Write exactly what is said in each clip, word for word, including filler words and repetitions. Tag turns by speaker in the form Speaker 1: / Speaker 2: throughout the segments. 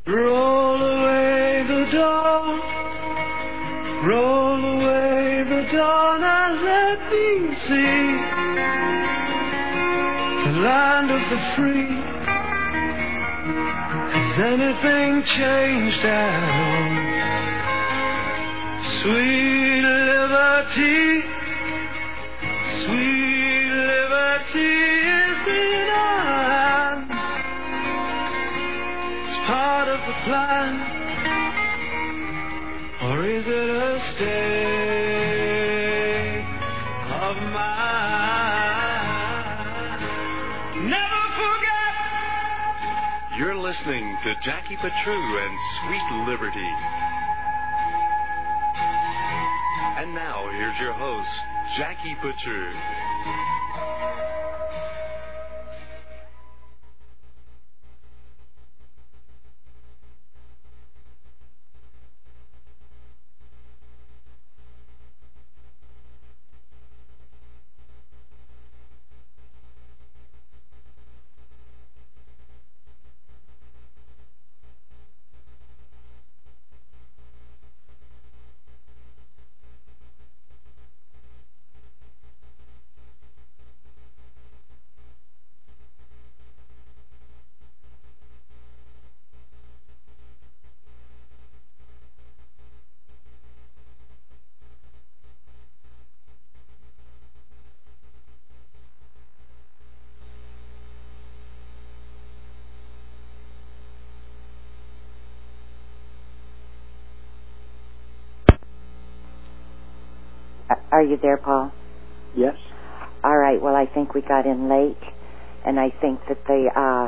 Speaker 1: Roll away the dawn, roll away the dawn and let me see the land of the free. Has anything changed at all? Sweet liberty, sweet liberty is in our hands. It's part of the plan, or is it a state of mind? Never forget.
Speaker 2: You're listening to Jackie Petru and Sweet Liberty. And now, here's your host, Jackie Petru.
Speaker 3: Are you there, Paul?
Speaker 4: Yes.
Speaker 3: All right. Well, I think we got in late, and I think that the uh,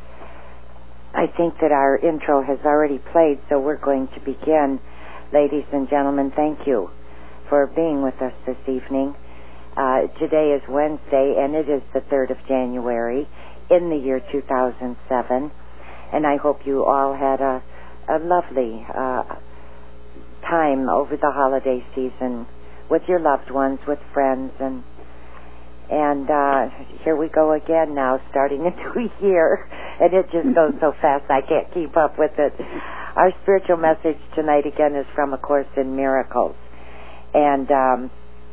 Speaker 3: I think that our intro has already played, so we're going to begin. Ladies and gentlemen, thank you for being with us this evening. Uh, today is Wednesday, and it is the third of January in the year two thousand seven, and I hope you all had a, a lovely uh, time over the holiday season with your loved ones, with friends, and and uh, here we go again now, starting a new year, and it just goes so fast I can't keep up with it. Our spiritual message tonight again is from A Course in Miracles, and um,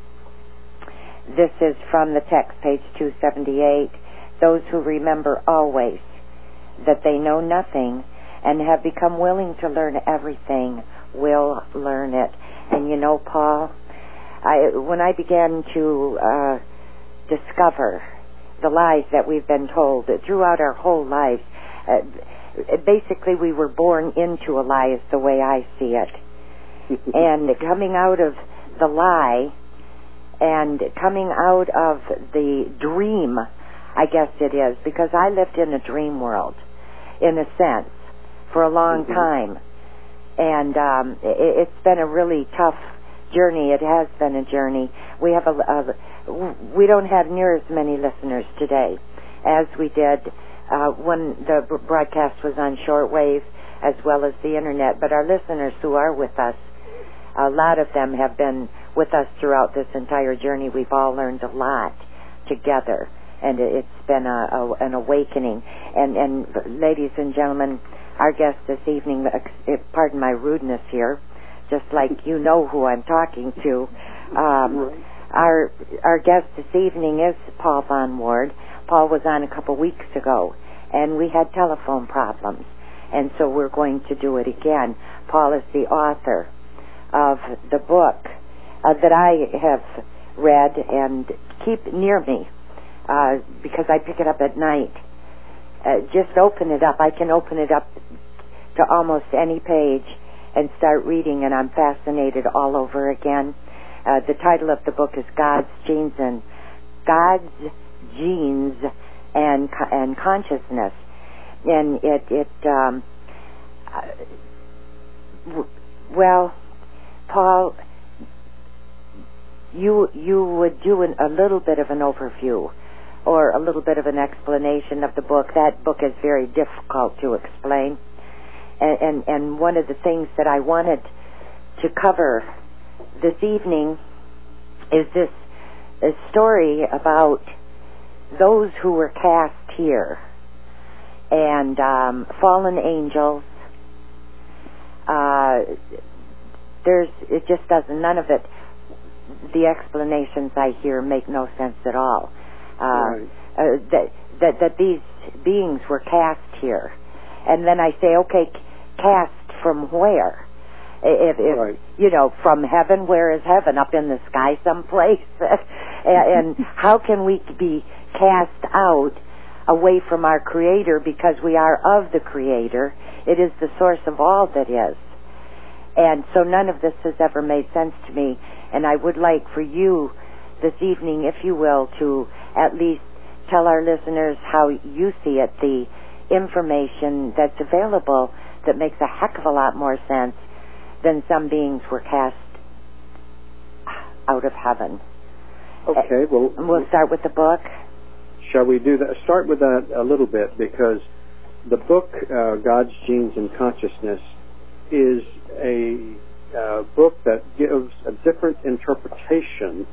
Speaker 3: this is from the text, page two seventy-eight. Those who remember always that they know nothing and have become willing to learn everything will learn it. And you know, Paul, I, when I began to uh, discover the lies that we've been told throughout our whole lives, uh, basically we were born into a lie is the way I see it. And coming out of the lie and coming out of the dream, I guess it is, because I lived in a dream world, in a sense, for a long time. And um, it, it's been a really tough journey. It has been a journey. We have a, a we don't have near as many listeners today as we did uh, when the broadcast was on shortwave, as well as the internet. But our listeners who are with us, a lot of them have been with us throughout this entire journey. We've all learned a lot together, and it's been a, a, an awakening. And, and ladies and gentlemen, our guest this evening, pardon my rudeness here, just like you know who I'm talking to. Um, our our guest this evening is Paul Von Ward. Paul was on a couple weeks ago, and we had telephone problems, and so we're going to do it again. Paul is the author of the book uh, that I have read and keep near me uh, because I pick it up at night. Uh, just open it up. I can open it up to almost any page and start reading, and I'm fascinated all over again. Uh, the title of the book is God's Genes and God's Genes and and Consciousness, and it it um, uh, w- well, Paul, you you would do an, a little bit of an overview or a little bit of an explanation of the book. That book is very difficult to explain. And, and, and one of the things that I wanted to cover this evening is this a story about those who were cast here and um, fallen angels uh, there's, it just doesn't, none of it, the explanations I hear make no sense at all. Uh,
Speaker 4: right.
Speaker 3: uh, that, that, that these beings were cast here. And then I say, okay, cast from where? If, if
Speaker 4: right.
Speaker 3: you know, from heaven, where is heaven? Up in the sky someplace? And how can we be cast out away from our Creator, because we are of the Creator? It is the source of all that is. And so none of this has ever made sense to me. And I would like for you this evening, if you will, to at least tell our listeners how you see it, the information that's available that makes a heck of a lot more sense than some beings were cast out of heaven.
Speaker 4: Okay, well...
Speaker 3: And we'll start with the book.
Speaker 4: Shall we do that? Start with that a little bit, because the book, uh, God's Genes and Consciousness, is a uh, book that gives a different interpretation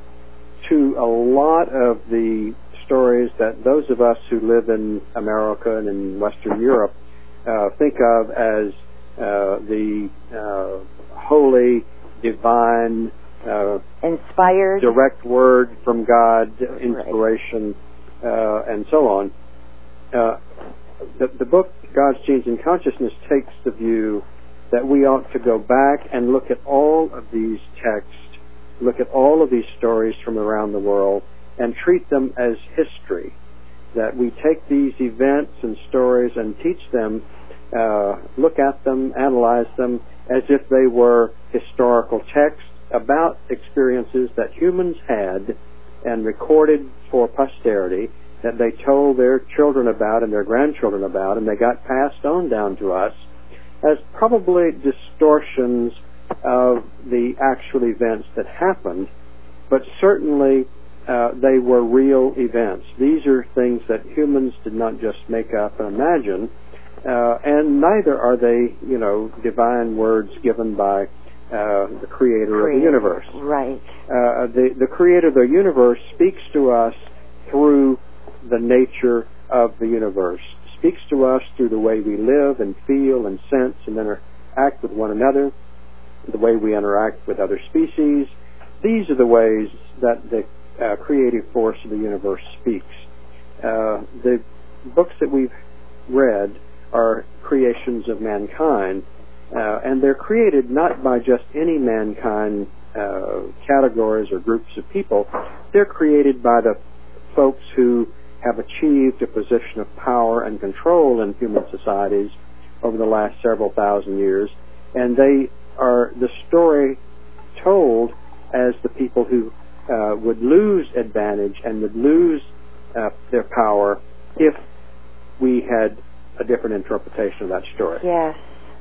Speaker 4: to a lot of the stories that those of us who live in America and in Western Europe uh, think of as uh, the uh, holy, divine, uh,
Speaker 3: inspired,
Speaker 4: direct word from God, inspiration, uh, and so on. Uh, the, the book, God's Genes and Consciousness, takes the view that we ought to go back and look at all of these texts, look at all of these stories from around the world, and treat them as history. That we take these events and stories and teach them, uh, look at them, analyze them, as if they were historical texts about experiences that humans had and recorded for posterity, that they told their children about and their grandchildren about, and they got passed on down to us as probably distortions of the actual events that happened, but certainly uh, they were real events. These are things that humans did not just make up and imagine, uh, and neither are they, you know, divine words given by uh, the Creator, Creator of the universe.
Speaker 3: Right.
Speaker 4: Uh, the, the Creator of the universe speaks to us through the nature of the universe, speaks to us through the way we live and feel and sense and interact with one another, the way we interact with other species. These are the ways that the uh, creative force of the universe speaks. Uh, the books that we've read are creations of mankind, uh, and they're created not by just any mankind uh, categories or groups of people. They're created by the folks who have achieved a position of power and control in human societies over the last several thousand years, and they are the story told as the people who uh, would lose advantage and would lose uh, their power if we had a different interpretation of that story.
Speaker 3: Yes.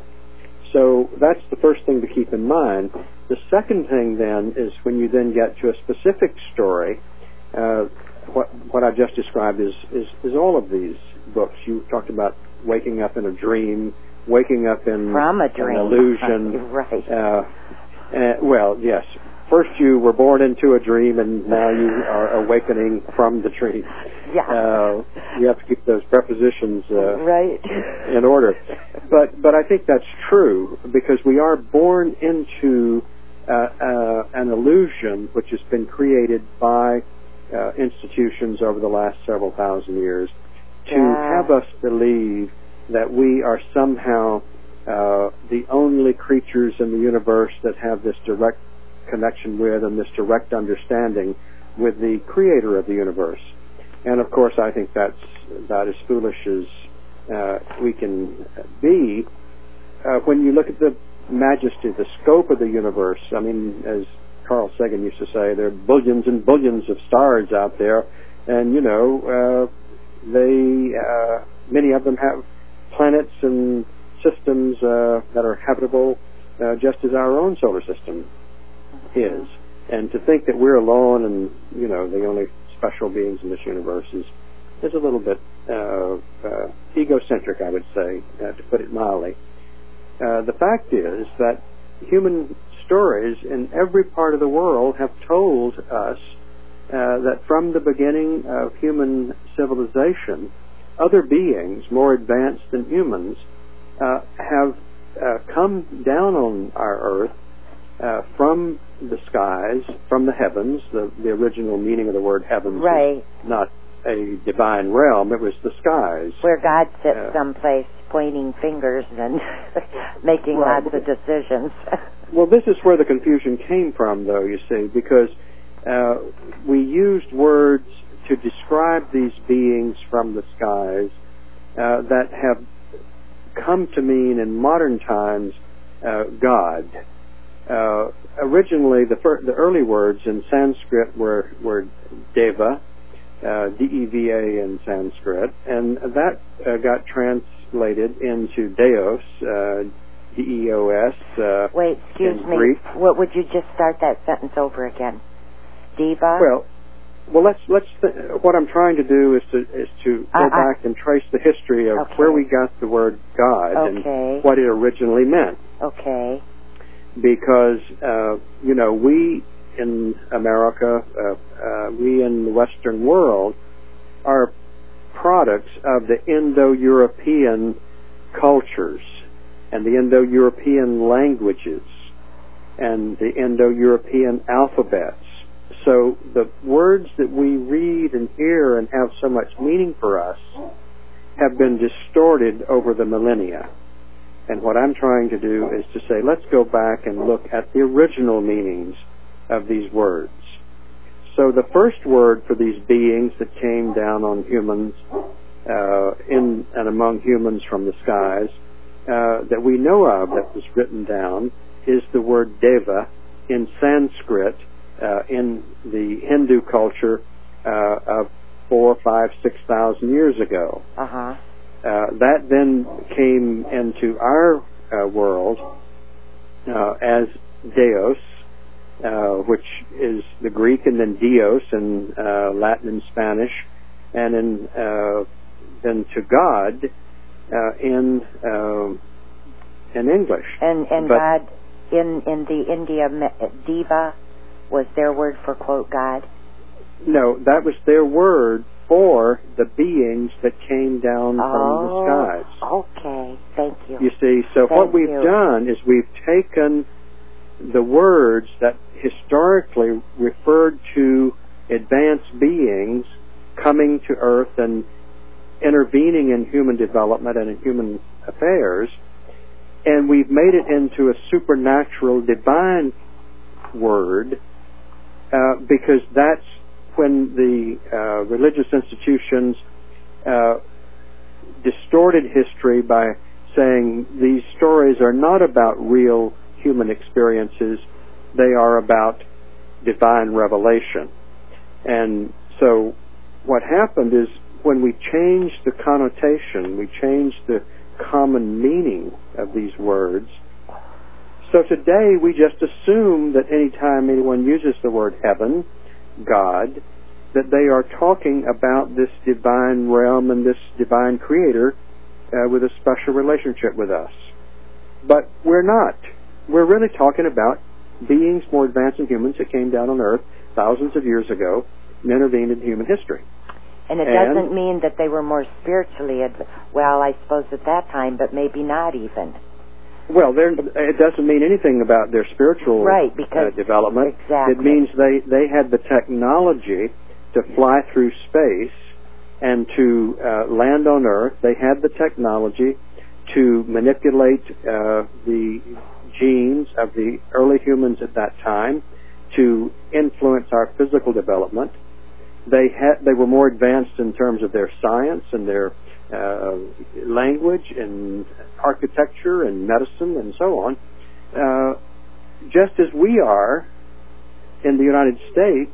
Speaker 4: So that's the first thing to keep in mind. The second thing then is when you then get to a specific story, uh, what what I just described is, is, is all of these books. You talked about waking up in a dream, waking up in
Speaker 3: From a dream.
Speaker 4: an illusion.
Speaker 3: Right.
Speaker 4: Uh, uh, well, yes. First you were born into a dream, and now you are awakening from the dream.
Speaker 3: Yeah.
Speaker 4: Uh, you have to keep those prepositions uh,
Speaker 3: right.
Speaker 4: in order. But but I think that's true, because we are born into uh, uh, an illusion which has been created by uh, institutions over the last several thousand years to
Speaker 3: yeah.
Speaker 4: have us believe that we are somehow uh, the only creatures in the universe that have this direct connection with and this direct understanding with the Creator of the universe. And of course, I think that's about as foolish as uh, we can be. Uh, when you look at the majesty, the scope of the universe, I mean, as Carl Sagan used to say, there are billions and billions of stars out there, and you know, uh, they uh, many of them have planets and systems uh, that are habitable, uh, just as our own solar system is. And to think that we're alone and, you know, the only special beings in this universe is, is a little bit uh, uh, egocentric, I would say, uh, to put it mildly. Uh, the fact is that human stories in every part of the world have told us uh, that from the beginning of human civilization, other beings more advanced than humans uh, have uh, come down on our earth uh, from the skies, from the heavens. The, the original meaning of the word heavens
Speaker 3: right.
Speaker 4: is not a divine realm. It was the skies.
Speaker 3: Where God sits
Speaker 4: uh,
Speaker 3: someplace pointing fingers and making
Speaker 4: right.
Speaker 3: lots of decisions.
Speaker 4: Well, this is where the confusion came from, though, you see, because uh, we used words to describe these beings from the skies uh, that have come to mean in modern times uh, God. Uh, originally, the, fir- the early words in Sanskrit were, were Deva, uh, D E V A in Sanskrit, and that uh, got translated into Deos, uh, D E O S. Uh,
Speaker 3: Wait, excuse
Speaker 4: in
Speaker 3: me.
Speaker 4: Greek.
Speaker 3: What would you just start that sentence over again? Diva?
Speaker 4: Well, well, let's let's. Th- what I'm trying to do is to is to
Speaker 3: Uh,
Speaker 4: go
Speaker 3: I-
Speaker 4: back and trace the history of
Speaker 3: Okay.
Speaker 4: where we got the word God
Speaker 3: Okay.
Speaker 4: and what it originally meant.
Speaker 3: Okay.
Speaker 4: Because uh, you know, we in America, uh, uh, we in the Western world, are products of the Indo-European cultures and the Indo-European languages and the Indo-European alphabets. So the words that we read and hear and have so much meaning for us have been distorted over the millennia. And what I'm trying to do is to say, let's go back and look at the original meanings of these words. So the first word for these beings that came down on humans, uh, in and among humans from the skies, uh, that we know of that was written down is the word Deva in Sanskrit, uh, in the Hindu culture uh, of four, five, six thousand years ago.
Speaker 3: Uh-huh.
Speaker 4: Uh, that then came into our uh, world uh, as Deus, uh, which is the Greek, and then Dios in uh, Latin and Spanish, and in uh, then to God uh, in uh, in English.
Speaker 3: And and
Speaker 4: But-
Speaker 3: God in in the India me- Diva was their word for quote God.
Speaker 4: No, that was their word for the beings that came down from the
Speaker 3: Oh,
Speaker 4: skies.
Speaker 3: okay. Thank you.
Speaker 4: You see, so
Speaker 3: Thank
Speaker 4: what we've
Speaker 3: you.
Speaker 4: done is we've taken the words that historically referred to advanced beings coming to Earth and intervening in human development and in human affairs, and we've made it into a supernatural, divine word, uh, because that's when the uh, religious institutions uh, distorted history by saying these stories are not about real human experiences, they are about divine revelation. And so what happened is when we changed the connotation, we changed the common meaning of these words. So today we just assume that anytime anyone uses the word heaven, God, that they are talking about this divine realm and this divine creator uh, with a special relationship with us. But we're not. We're really talking about beings more advanced than humans that came down on Earth thousands of years ago and intervened in human history.
Speaker 3: And it
Speaker 4: And-
Speaker 3: doesn't mean that they were more spiritually, adv- well, I suppose at that time, but maybe not even.
Speaker 4: Well, they're- it doesn't mean anything about their spiritual
Speaker 3: Right, because-
Speaker 4: uh, development.
Speaker 3: exactly.
Speaker 4: It means they, they had the technology to fly through space and to uh, land on Earth. They had the technology to manipulate uh, the genes of the early humans at that time to influence our physical development. They had they were more advanced in terms of their science and their uh, language and architecture and medicine and so on, uh, just as we are in the United States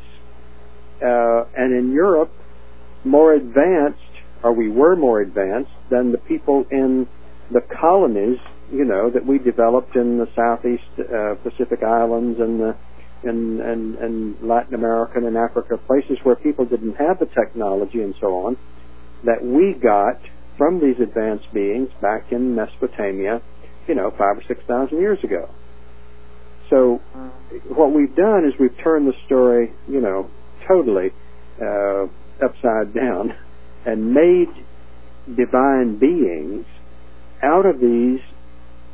Speaker 4: uh, and in Europe, more advanced, or we were more advanced than the people in the colonies, you know, that we developed in the Southeast uh, Pacific Islands and the and, and, and Latin America and in Africa, places where people didn't have the technology and so on, that we got from these advanced beings back in Mesopotamia, you know, five or six thousand years ago. So what we've done is we've turned the story, you know, totally uh, upside down and made divine beings out of these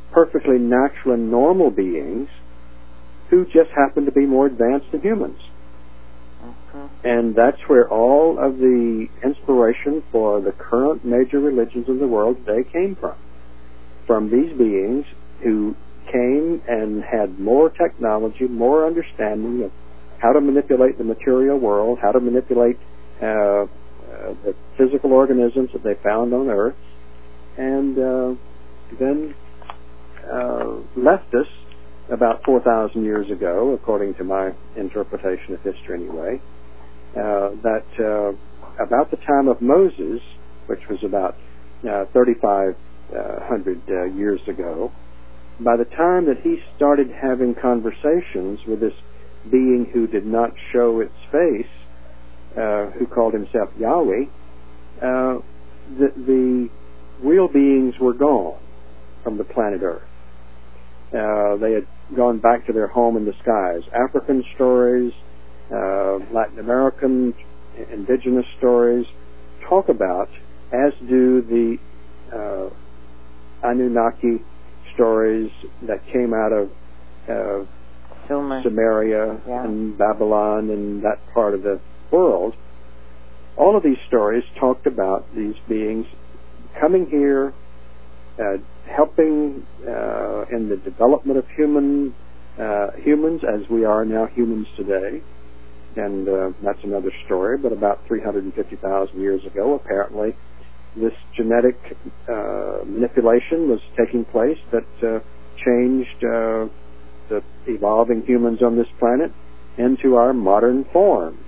Speaker 4: perfectly natural and normal beings who just happen to be more advanced than humans.
Speaker 3: Mm-hmm.
Speaker 4: And that's where all of the inspiration for the current major religions of the world today came from. From these beings who came and had more technology, more understanding of how to manipulate the material world, how to manipulate uh, uh, the physical organisms that they found on Earth, and uh, then uh, left us about four thousand years ago, according to my interpretation of history anyway, uh, that uh, about the time of Moses, which was about uh, thirty-five hundred uh, years ago, by the time that he started having conversations with this being who did not show its face, uh, who called himself Yahweh, uh, the, the real beings were gone from the planet Earth. Uh, they had gone back to their home in the skies. African stories, uh, Latin American, indigenous stories talk about, as do the uh, Anunnaki stories that came out of uh,
Speaker 3: Sumer.
Speaker 4: Sumeria
Speaker 3: yeah.
Speaker 4: and Babylon and that part of the world. All of these stories talked about these beings coming here, uh, helping uh, in the development of human uh, humans as we are now humans today. And uh, that's another story, but about three hundred fifty thousand years ago, apparently, this genetic uh, manipulation was taking place that uh, changed uh, the evolving humans on this planet into our modern forms.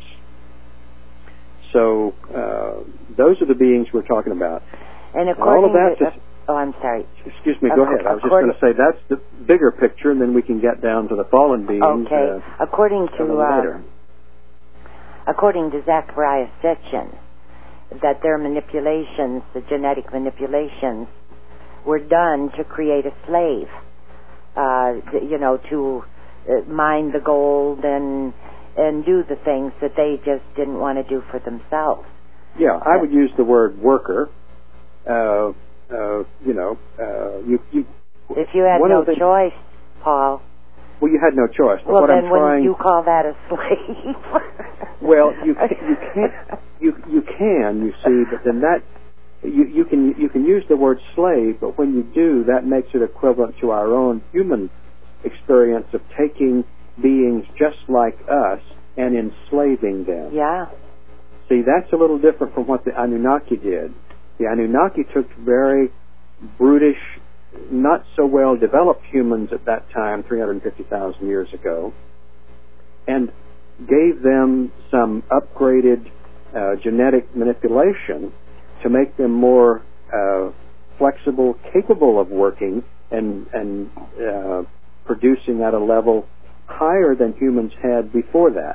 Speaker 4: So uh, those are the beings we're talking about.
Speaker 3: And according
Speaker 4: all of that
Speaker 3: to...
Speaker 4: just,
Speaker 3: oh, I'm sorry.
Speaker 4: Excuse me, go
Speaker 3: Ac-
Speaker 4: ahead. I was just going to say that's the bigger picture, and then we can get down to the fallen beings.
Speaker 3: Okay.
Speaker 4: Uh,
Speaker 3: according to...
Speaker 4: a little later.
Speaker 3: Uh, according to Zachariah Sitchin, that their manipulations, the genetic manipulations, were done to create a slave, uh, you know, to uh, mine the gold and and do the things that they just didn't want to do for themselves.
Speaker 4: Yeah, I would use the word worker. Uh, uh, you know, uh, you, you.
Speaker 3: If you had no choice, Paul.
Speaker 4: Well, you had no choice. But
Speaker 3: well,
Speaker 4: what
Speaker 3: then
Speaker 4: I'm trying,
Speaker 3: wouldn't you call that a slave?
Speaker 4: Well, you can, you can't you you can you see, but then that you you can you can use the word slave, but when you do, that makes it equivalent to our own human experience of taking beings just like us and enslaving them.
Speaker 3: Yeah.
Speaker 4: See, that's a little different from what the Anunnaki did. The Anunnaki took very brutish, not so well developed humans at that time, three hundred fifty thousand years ago, and gave them some upgraded uh, genetic manipulation to make them more uh, flexible, capable of working and, and uh, producing at a level higher than humans had before that.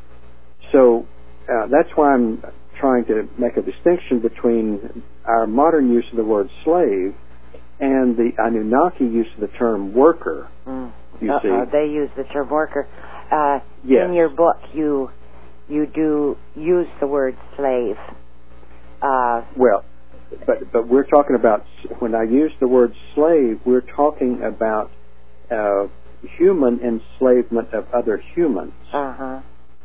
Speaker 4: So uh, that's why I'm trying to make a distinction between our modern use of the word slave and the Anunnaki use of the term worker.
Speaker 3: Mm.
Speaker 4: You
Speaker 3: uh,
Speaker 4: see,
Speaker 3: uh, they use the term worker. Uh,
Speaker 4: yes.
Speaker 3: In your book, you you do use the word slave. Uh,
Speaker 4: well, but but we're talking about, when I use the word slave, we're talking about uh, human enslavement of other humans.
Speaker 3: uh-huh.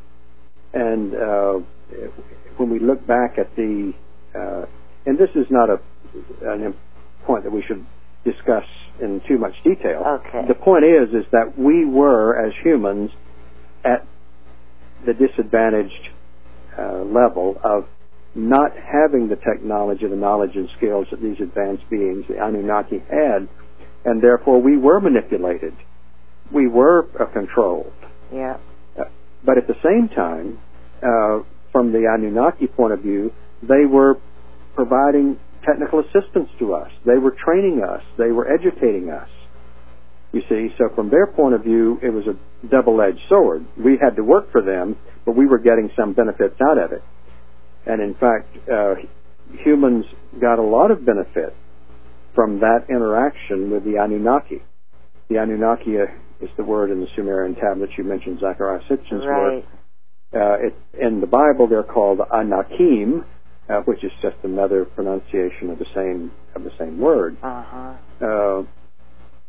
Speaker 4: And uh, when we look back at the, uh, and this is not a an point that we should discuss in too much detail.
Speaker 3: Okay.
Speaker 4: The point is, is that we were, as humans, at the disadvantaged uh, level of not having the technology, the knowledge and skills that these advanced beings, the Anunnaki, had, and therefore we were manipulated. We were uh, controlled.
Speaker 3: Yeah.
Speaker 4: Uh, but at the same time, uh, from the Anunnaki point of view, they were providing technical assistance to us. They were training us. They were educating us. You see, so from their point of view, it was a double-edged sword. We had to work for them, but we were getting some benefits out of it. And in fact, uh, humans got a lot of benefit from that interaction with the Anunnaki. The Anunnaki uh, is the word in the Sumerian tablets. You mentioned Zachariah Sitchin's
Speaker 3: right.
Speaker 4: word. Uh, it, in the Bible, they're called Anakim, uh, which is just another pronunciation of the same of the same word.
Speaker 3: Uh-huh.
Speaker 4: Uh,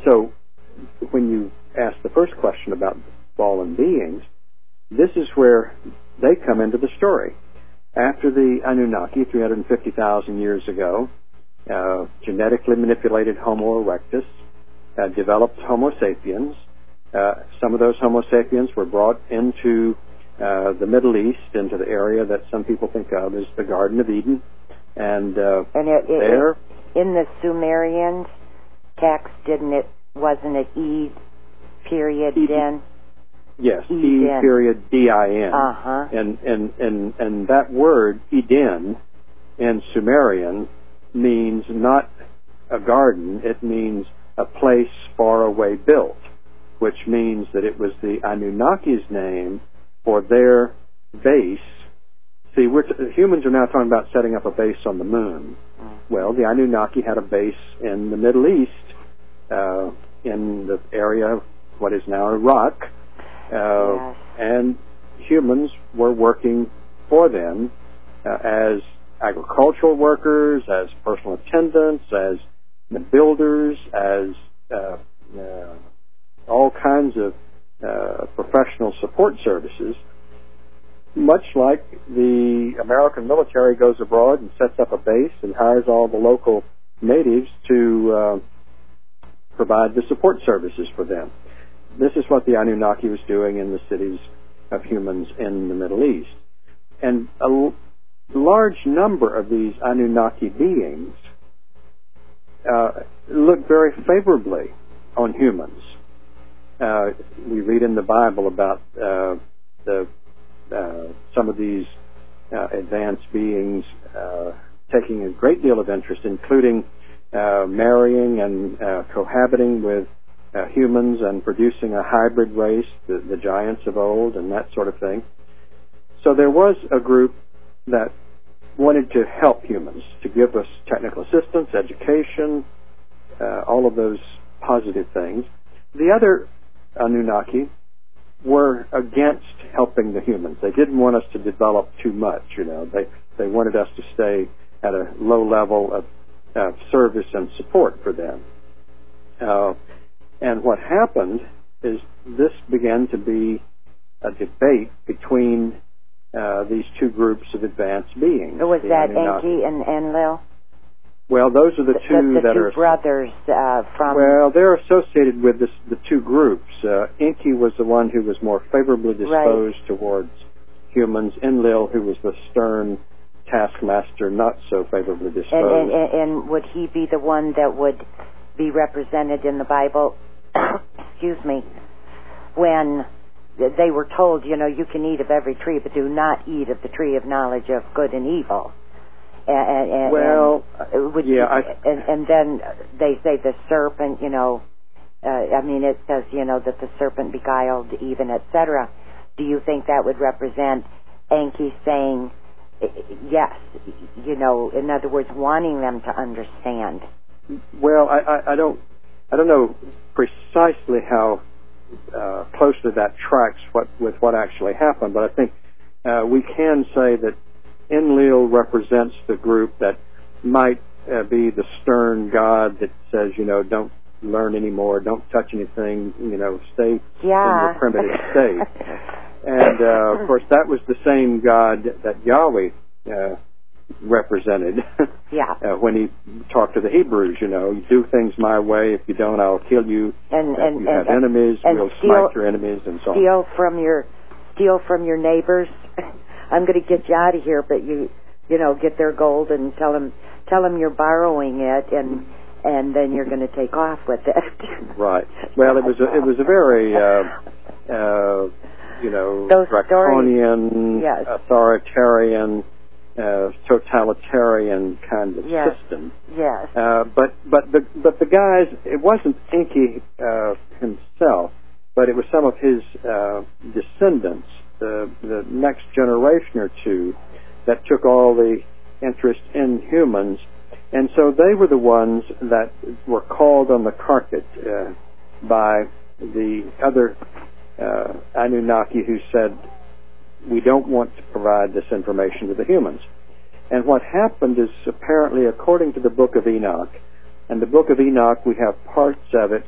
Speaker 4: so when you ask the first question about fallen beings, this is where they come into the story. After the Anunnaki, three hundred fifty thousand years ago, uh, genetically manipulated Homo erectus, uh, developed Homo sapiens. Uh, some of those Homo sapiens were brought into uh, the Middle East, into the area that some people think of as the Garden of Eden. And, uh,
Speaker 3: and it, it,
Speaker 4: there...
Speaker 3: in the Sumerian text, didn't it, wasn't it E period
Speaker 4: E,
Speaker 3: then?
Speaker 4: Yes, E,
Speaker 3: Eden.
Speaker 4: period D I N.
Speaker 3: Uh-huh.
Speaker 4: And, and, and, and that word, Eden, in Sumerian, means not a garden, it means a place far away built, which means that it was the Anunnaki's name for their base. See, we're t- humans are now talking about setting up a base on the moon. Well, the Anunnaki had a base in the Middle East, uh, in the area of what is now Iraq, uh,
Speaker 3: yes.
Speaker 4: and humans were working for them uh, as agricultural workers, as personal attendants, as builders, as uh, uh, all kinds of uh, professional support services, much like the American military goes abroad and sets up a base and hires all the local natives to uh, provide the support services for them. This is what the Anunnaki was doing in the cities of humans in the Middle East. And a l- large number of these Anunnaki beings uh, look very favorably on humans. Uh, we read in the Bible about uh, the uh, some of these uh, advanced beings uh, taking a great deal of interest, including uh, marrying and uh, cohabiting with uh, humans and producing a hybrid race, the, the giants of old and that sort of thing. So there was a group that wanted to help humans, to give us technical assistance, education, uh, all of those positive things. The other Anunnaki were against helping the humans. They didn't want us to develop too much, you know. They they wanted us to stay at a low level of uh, service and support for them. Uh, and what happened is this began to be a debate between uh, these two groups of advanced beings.
Speaker 3: Was that
Speaker 4: Anunnaki.
Speaker 3: Enki and Enlil?
Speaker 4: Well, those are the,
Speaker 3: the
Speaker 4: two
Speaker 3: the, the
Speaker 4: that
Speaker 3: two
Speaker 4: are
Speaker 3: brothers uh, from.
Speaker 4: Well, they're associated with this, the two groups. Uh, Enki was the one who was more favorably disposed
Speaker 3: right.
Speaker 4: towards humans. Enlil, who was the stern taskmaster, not so favorably disposed.
Speaker 3: And, and, and, and would he be the one that would be represented in the Bible? Excuse me. When they were told, you know, you can eat of every tree, but do not eat of the tree of knowledge of good and evil. And, and,
Speaker 4: well,
Speaker 3: and, would
Speaker 4: yeah,
Speaker 3: you,
Speaker 4: I,
Speaker 3: and, and then they say the serpent, you know, uh, I mean, it says, you know, that the serpent beguiled Eve, et cetera. Do you think that would represent Enki saying, yes, you know, in other words, wanting them to understand?
Speaker 4: Well, I, I, I don't, I don't know precisely how uh, closely that tracks what with what actually happened, but I think uh, we can say that Enlil represents the group that might uh, be the stern God that says, you know, don't learn anymore, don't touch anything, you know, stay
Speaker 3: yeah.
Speaker 4: in your primitive state. And, uh, of course, that was the same God that Yahweh uh, represented
Speaker 3: yeah.
Speaker 4: uh, when he talked to the Hebrews, you know, you do things my way, if you don't, I'll kill you.
Speaker 3: And,
Speaker 4: uh,
Speaker 3: and,
Speaker 4: you
Speaker 3: and,
Speaker 4: have enemies,
Speaker 3: and
Speaker 4: we'll
Speaker 3: steal,
Speaker 4: smite your enemies, and so on.
Speaker 3: Steal from your, steal from your neighbors. I'm going to get you out of here, but you, you know, get their gold and tell them, tell them you're borrowing it, and and then you're going to take off with it.
Speaker 4: Right. Well, it was a, it was a very, uh, uh, you know,
Speaker 3: Those
Speaker 4: draconian,
Speaker 3: yes.
Speaker 4: authoritarian, uh, totalitarian kind of
Speaker 3: yes.
Speaker 4: system.
Speaker 3: Yes.
Speaker 4: Uh, but but the but the guys, it wasn't Enki uh, himself, but it was some of his uh, descendants. The, the next generation or two that took all the interest in humans, and so they were the ones that were called on the carpet uh, by the other uh, Anunnaki who said, we don't want to provide this information to the humans. And what happened is, apparently, according to the Book of Enoch, and the Book of Enoch, we have parts of it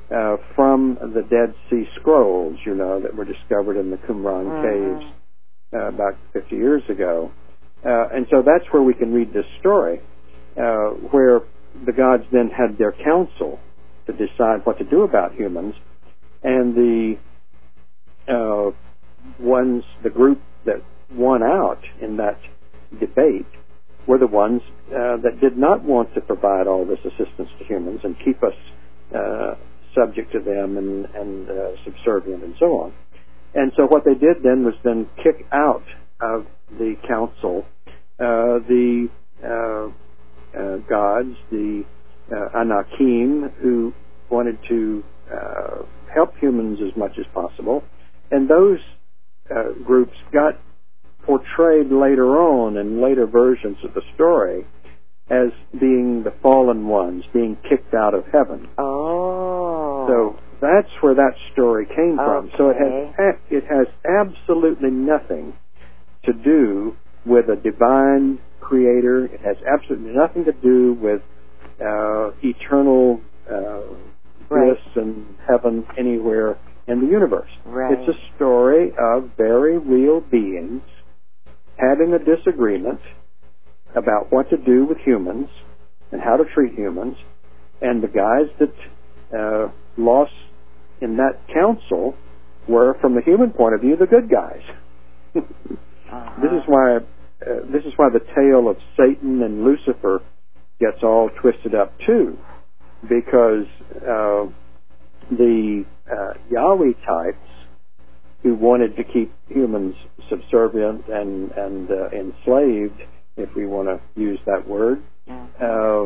Speaker 4: uh, from the Dead Sea Scrolls, you know, that were discovered in the Qumran
Speaker 3: mm-hmm.
Speaker 4: caves uh, about fifty years ago. Uh, and so that's where we can read this story, uh, where the gods then had their council to decide what to do about humans, and the uh, ones, the group that won out in that debate were the ones uh, that did not want to provide all this assistance to humans and keep us uh, subject to them and, and uh, subservient and so on. And so what they did then was then kick out of the council uh, the uh, uh, gods, the uh, Anakim, who wanted to uh, help humans as much as possible. And those uh, groups got portrayed later on in later versions of the story as being the fallen ones, being kicked out of heaven.
Speaker 3: Oh.
Speaker 4: So that's where that story came from.
Speaker 3: Okay.
Speaker 4: So it has, it has absolutely nothing to do with a divine creator. It has absolutely nothing to do with uh, eternal uh, bliss
Speaker 3: right.
Speaker 4: and heaven anywhere in the universe.
Speaker 3: Right.
Speaker 4: It's a story of very real beings having a disagreement about what to do with humans and how to treat humans, and the guys that uh, lost in that council were, from the human point of view, the good guys.
Speaker 3: uh-huh.
Speaker 4: This is why uh, this is why the tale of Satan and Lucifer gets all twisted up too, because uh, the uh, Yahweh types who wanted to keep humans subservient and and uh, enslaved, if we want to use that word, uh,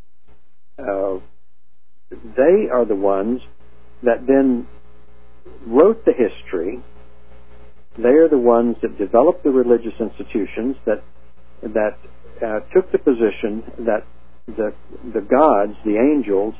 Speaker 4: uh, they are the ones that then wrote the history. They are the ones that developed the religious institutions that that uh, took the position that the the gods, the angels,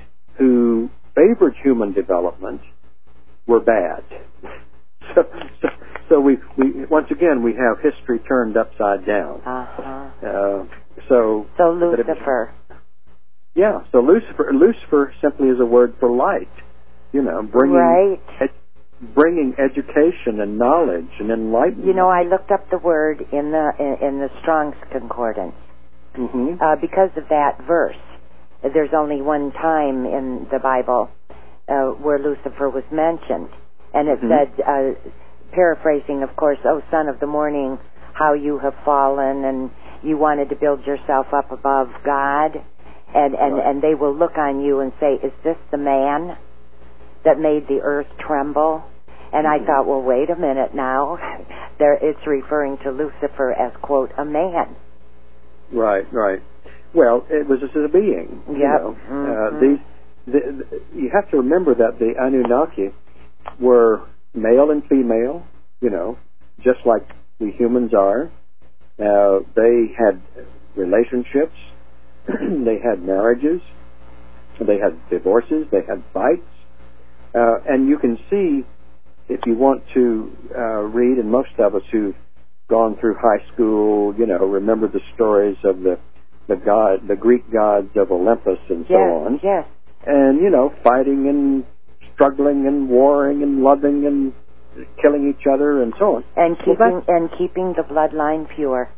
Speaker 4: who favored human development, were bad. So, so, so we, we once again we have history turned upside down.
Speaker 3: Uh-huh.
Speaker 4: Uh, so,
Speaker 3: so Lucifer.
Speaker 4: It, yeah. So Lucifer, Lucifer simply is a word for light. You know, bringing
Speaker 3: right.
Speaker 4: ed, bringing education and knowledge and enlightenment.
Speaker 3: You know, I looked up the word in the in, in the Strong's Concordance
Speaker 4: mm-hmm.
Speaker 3: uh, because of that verse. There's only one time in the Bible uh, where Lucifer was mentioned. And it mm-hmm. said, uh, paraphrasing, of course, "O son of the morning, how you have fallen," and you wanted to build yourself up above God, and and,
Speaker 4: right.
Speaker 3: and they will look on you and say, "Is this the man that made the earth tremble?" And mm-hmm. I thought, well, wait a minute now. there, it's referring to Lucifer as, quote, a man.
Speaker 4: Right, right. Well, it was as a being.
Speaker 3: Yep.
Speaker 4: You know,
Speaker 3: mm-hmm.
Speaker 4: uh, these, the, the, you have to remember that the Anunnaki were male and female, you know, just like we humans are. Uh, they had relationships, they had marriages, they had divorces, they had fights, uh, and you can see, if you want to uh, read, and most of us who've gone through high school, you know, remember the stories of the the god, the Greek gods of Olympus and so
Speaker 3: yes,
Speaker 4: on,
Speaker 3: yes,
Speaker 4: and you know, fighting and struggling and warring and loving and killing each other and so on.
Speaker 3: And keeping
Speaker 4: well,
Speaker 3: and keeping the bloodline pure.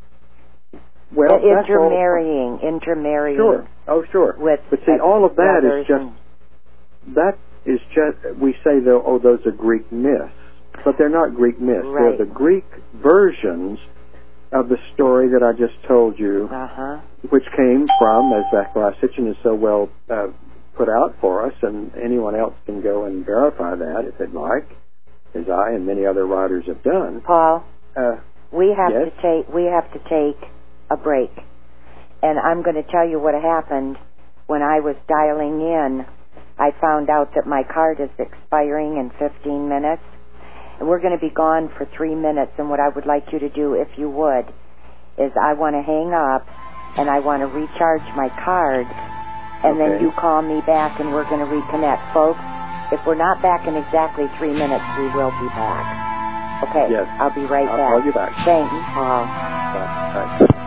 Speaker 4: Well,
Speaker 3: uh, intermarrying, all, intermarrying.
Speaker 4: Sure. Oh, sure.
Speaker 3: With
Speaker 4: but see, all of that is just that is just we say though, oh, those are Greek myths, but they're not Greek myths.
Speaker 3: Right.
Speaker 4: They're the Greek versions of the story that I just told you,
Speaker 3: uh-huh.
Speaker 4: which came from, as Zachariah Sitchin is so well uh, put out for us, and anyone else can go and verify that if they'd like, as I and many other writers have done.
Speaker 3: Paul,
Speaker 4: uh,
Speaker 3: we have
Speaker 4: yes?
Speaker 3: to take we have to take a break, and I'm going to tell you what happened when I was dialing in. I found out that my card is expiring in fifteen minutes, and we're going to be gone for three minutes. And what I would like you to do, if you would, is I want to hang up and I want to recharge my card. And
Speaker 4: okay.
Speaker 3: then you call me back and we're going to reconnect. Folks, if we're not back in exactly three minutes, we will be back. Okay?
Speaker 4: Yes.
Speaker 3: I'll be right
Speaker 4: I'll
Speaker 3: back.
Speaker 4: call you back.
Speaker 3: Thank you, Paul.
Speaker 4: Bye. Bye.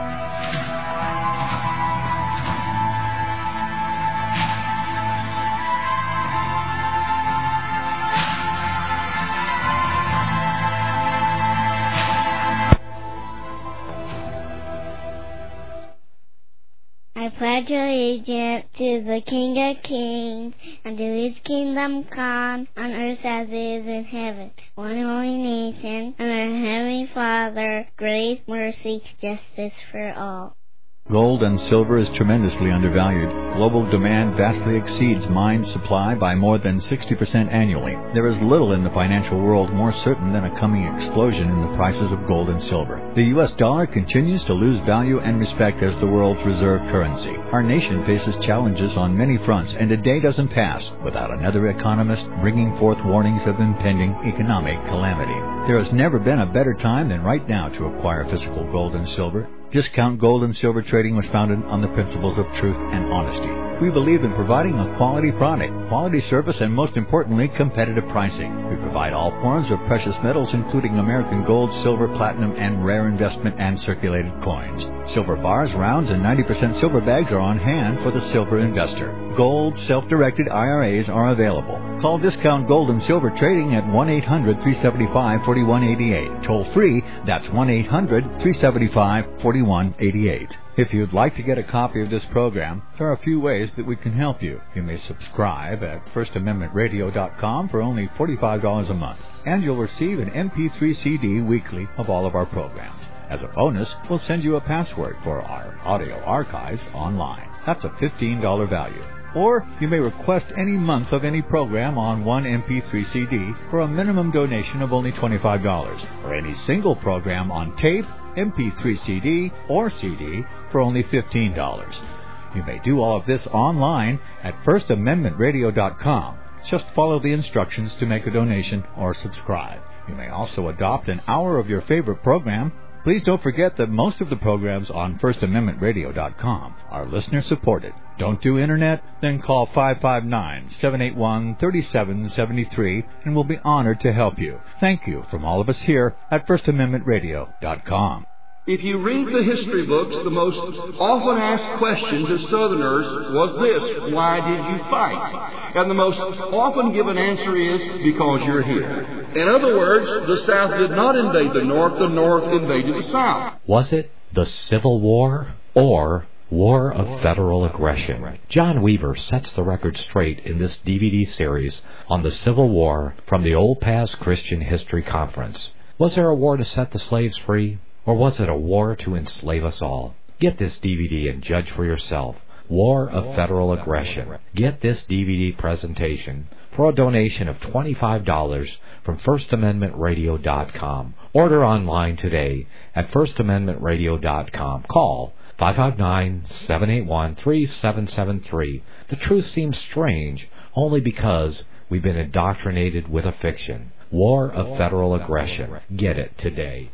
Speaker 5: allegiance to the King of Kings, and to his kingdom come, on earth as it is in heaven. One holy nation, and our Heavenly Father, grace, mercy, justice for all.
Speaker 6: Gold and silver is tremendously undervalued. Global demand vastly exceeds mine supply by more than sixty percent annually. There is little in the financial world more certain than a coming explosion in the prices of gold and silver. The U S dollar continues to lose value and respect as the world's reserve currency. Our nation faces challenges on many fronts, and a day doesn't pass without another economist bringing forth warnings of impending economic calamity. There has never been a better time than right now to acquire physical gold and silver. Discount Gold and Silver Trading was founded on the principles of truth and honesty. We believe in providing a quality product, quality service, and most importantly, competitive pricing. We provide all forms of precious metals, including American gold, silver, platinum, and rare investment and circulated coins. Silver bars, rounds, and ninety percent silver bags are on hand for the silver investor. Gold self-directed I R As are available. Call Discount Gold and Silver Trading at one eight hundred, three seven five, four one eight eight. Toll free, that's one eight hundred, three seven five, four one eight eight. If you'd like to get a copy of this program, there are a few ways that we can help you. You may subscribe at first amendment radio dot com for only forty-five dollars a month, and you'll receive an M P three C D weekly of all of our programs. As a bonus, we'll send you a password for our audio archives online. That's a fifteen dollars value. Or you may request any month of any program on one M P three C D for a minimum donation of only twenty-five dollars, or any single program on tape, M P three C D, or C D for only fifteen dollars. You may do all of this online at first amendment radio dot com. Just follow the instructions to make a donation or subscribe. You may also adopt an hour of your favorite program. Please don't forget that most of the programs on first amendment radio dot com are listener-supported. Don't do Internet? Then call five five nine, seven eight one, three seven seven three and we'll be honored to help you. Thank you from all of us here at first amendment radio dot com.
Speaker 1: If you read the history books, the most often asked question to Southerners was this: why did you fight? And the most often given answer is, because you're here. In other words, the South did not invade the North, the North invaded the South.
Speaker 7: Was it the Civil War or War of Federal Aggression? John Weaver sets the record straight in this D V D series on the Civil War from the Old Past Christian History Conference. Was there a war to set the slaves free? Or was it a war to enslave us all? Get this D V D and judge for yourself. War of Federal Aggression. Get this D V D presentation for a donation of twenty-five dollars from first amendment radio dot com. Order online today at first amendment radio dot com. Call five five nine, seven eight one, three seven seven three. The truth seems strange only because we've been indoctrinated with a fiction. War of Federal Aggression. Get it today.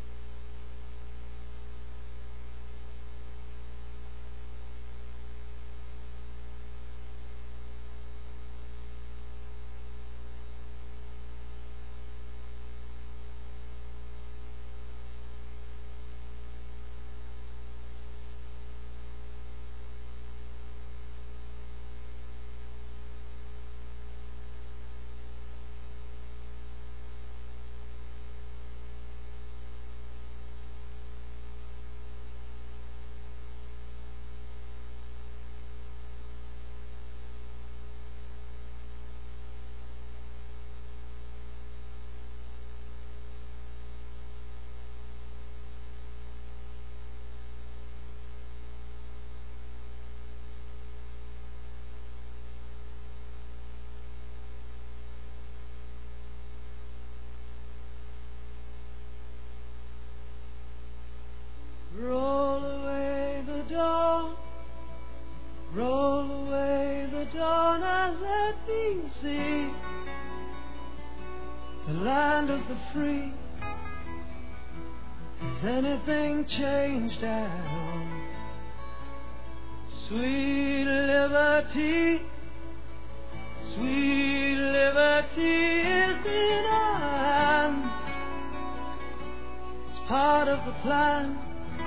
Speaker 1: Roll away the dawn, roll away the dawn, and let me see the land of the free. Has anything changed at all? Sweet liberty, sweet liberty is in our hands. It's part of the plan.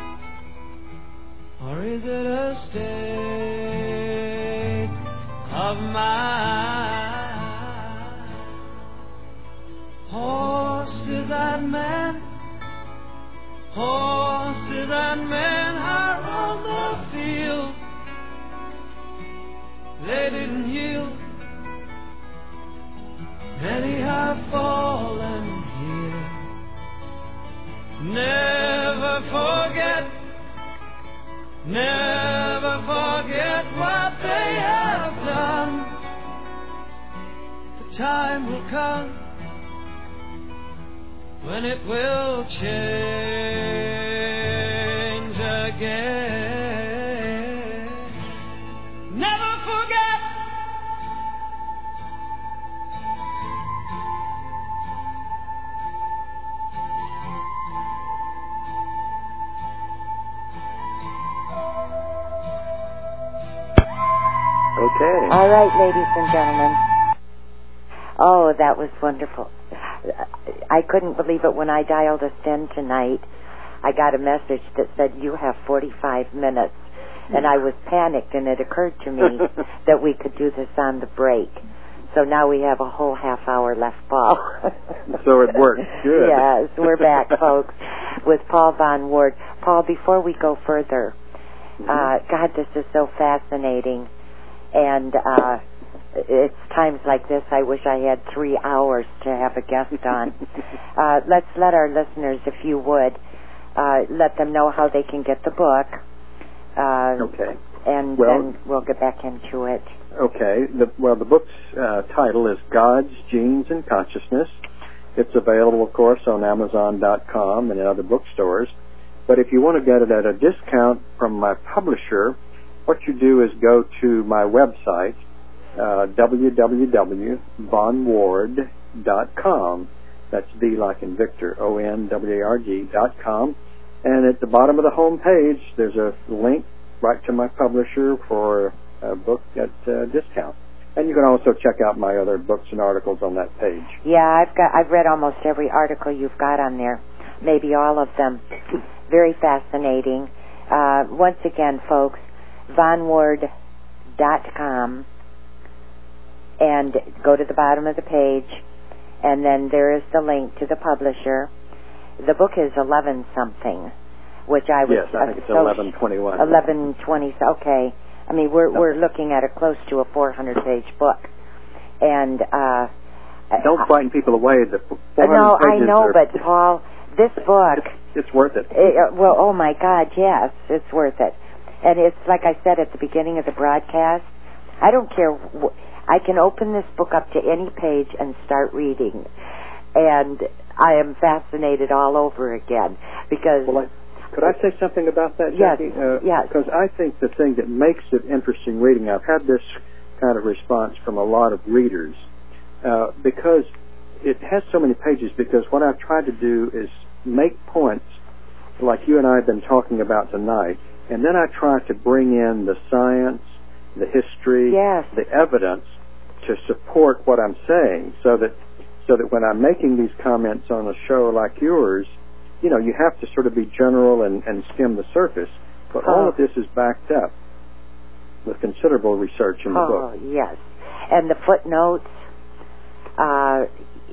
Speaker 1: Or is it a state of mind? Horses and men, horses and men are on the field.
Speaker 8: they didn't yield. Many have fallen here. Never forget, never forget what they have done. The time will come when it will change again. Never forget.
Speaker 4: Okay.
Speaker 3: All right, ladies and gentlemen. Oh, that was wonderful. I couldn't believe it when I dialed us in tonight. I got a message that said, you have forty-five minutes. And I was panicked, and it occurred to me that we could do this on the break. So now we have a whole half hour left, Paul.
Speaker 4: So it worked. Good.
Speaker 3: Yes, we're back, folks, with Paul Von Ward. Paul, before we go further, mm-hmm. uh, God, this is so fascinating. And uh, it's times like this I wish I had three hours to have a guest on. uh, let's let our listeners, if you would, uh, let them know how they can get the book. Uh,
Speaker 4: okay.
Speaker 3: And
Speaker 4: well,
Speaker 3: then we'll get back into it.
Speaker 4: Okay. The, well, the book's uh, title is God's Genes and Consciousness. It's available, of course, on Amazon dot com and in other bookstores. But if you want to get it at a discount from my publisher, what you do is go to my website, uh, w w w dot von ward dot com. That's V like in Victor, O N W A R G dot com. And at the bottom of the home page, there's a link right to my publisher for a book at uh, discount. And you can also check out my other books and articles on that page.
Speaker 3: Yeah, I've got I've read almost every article you've got on there, maybe all of them. Very fascinating. Uh, once again, folks, von ward dot com, and go to the bottom of the page, and then there is the link to the publisher. The book is eleven something, which I was
Speaker 4: yes, I think it's eleven twenty-one.
Speaker 3: Eleven twenty. Okay, I mean we're we're looking at a close to a four hundred page book, and uh,
Speaker 4: don't frighten people away. The four hundred
Speaker 3: no,
Speaker 4: pages
Speaker 3: I know,
Speaker 4: are,
Speaker 3: but Paul, this book,
Speaker 4: it's, it's worth it.
Speaker 3: it. Well, oh my God, yes, it's worth it, and it's like I said at the beginning of the broadcast. I don't care. Wh- I can open this book up to any page and start reading, and I am fascinated all over again because.
Speaker 4: Well, I, could I say something about that, Jackie?
Speaker 3: Yes.
Speaker 4: Uh,
Speaker 3: yes.
Speaker 4: Because I think the thing that makes it interesting reading, I've had this kind of response from a lot of readers, uh, because it has so many pages. Because what I've tried to do is make points like you and I have been talking about tonight, and then I try to bring in the science, the history,
Speaker 3: yes.
Speaker 4: the evidence to support what I'm saying, so that so that when I'm making these comments on a show like yours, you know, you have to sort of be general and, and skim the surface. But
Speaker 3: oh.
Speaker 4: all of this is backed up with considerable research in the
Speaker 3: oh,
Speaker 4: book.
Speaker 3: Oh, yes. And the footnotes uh,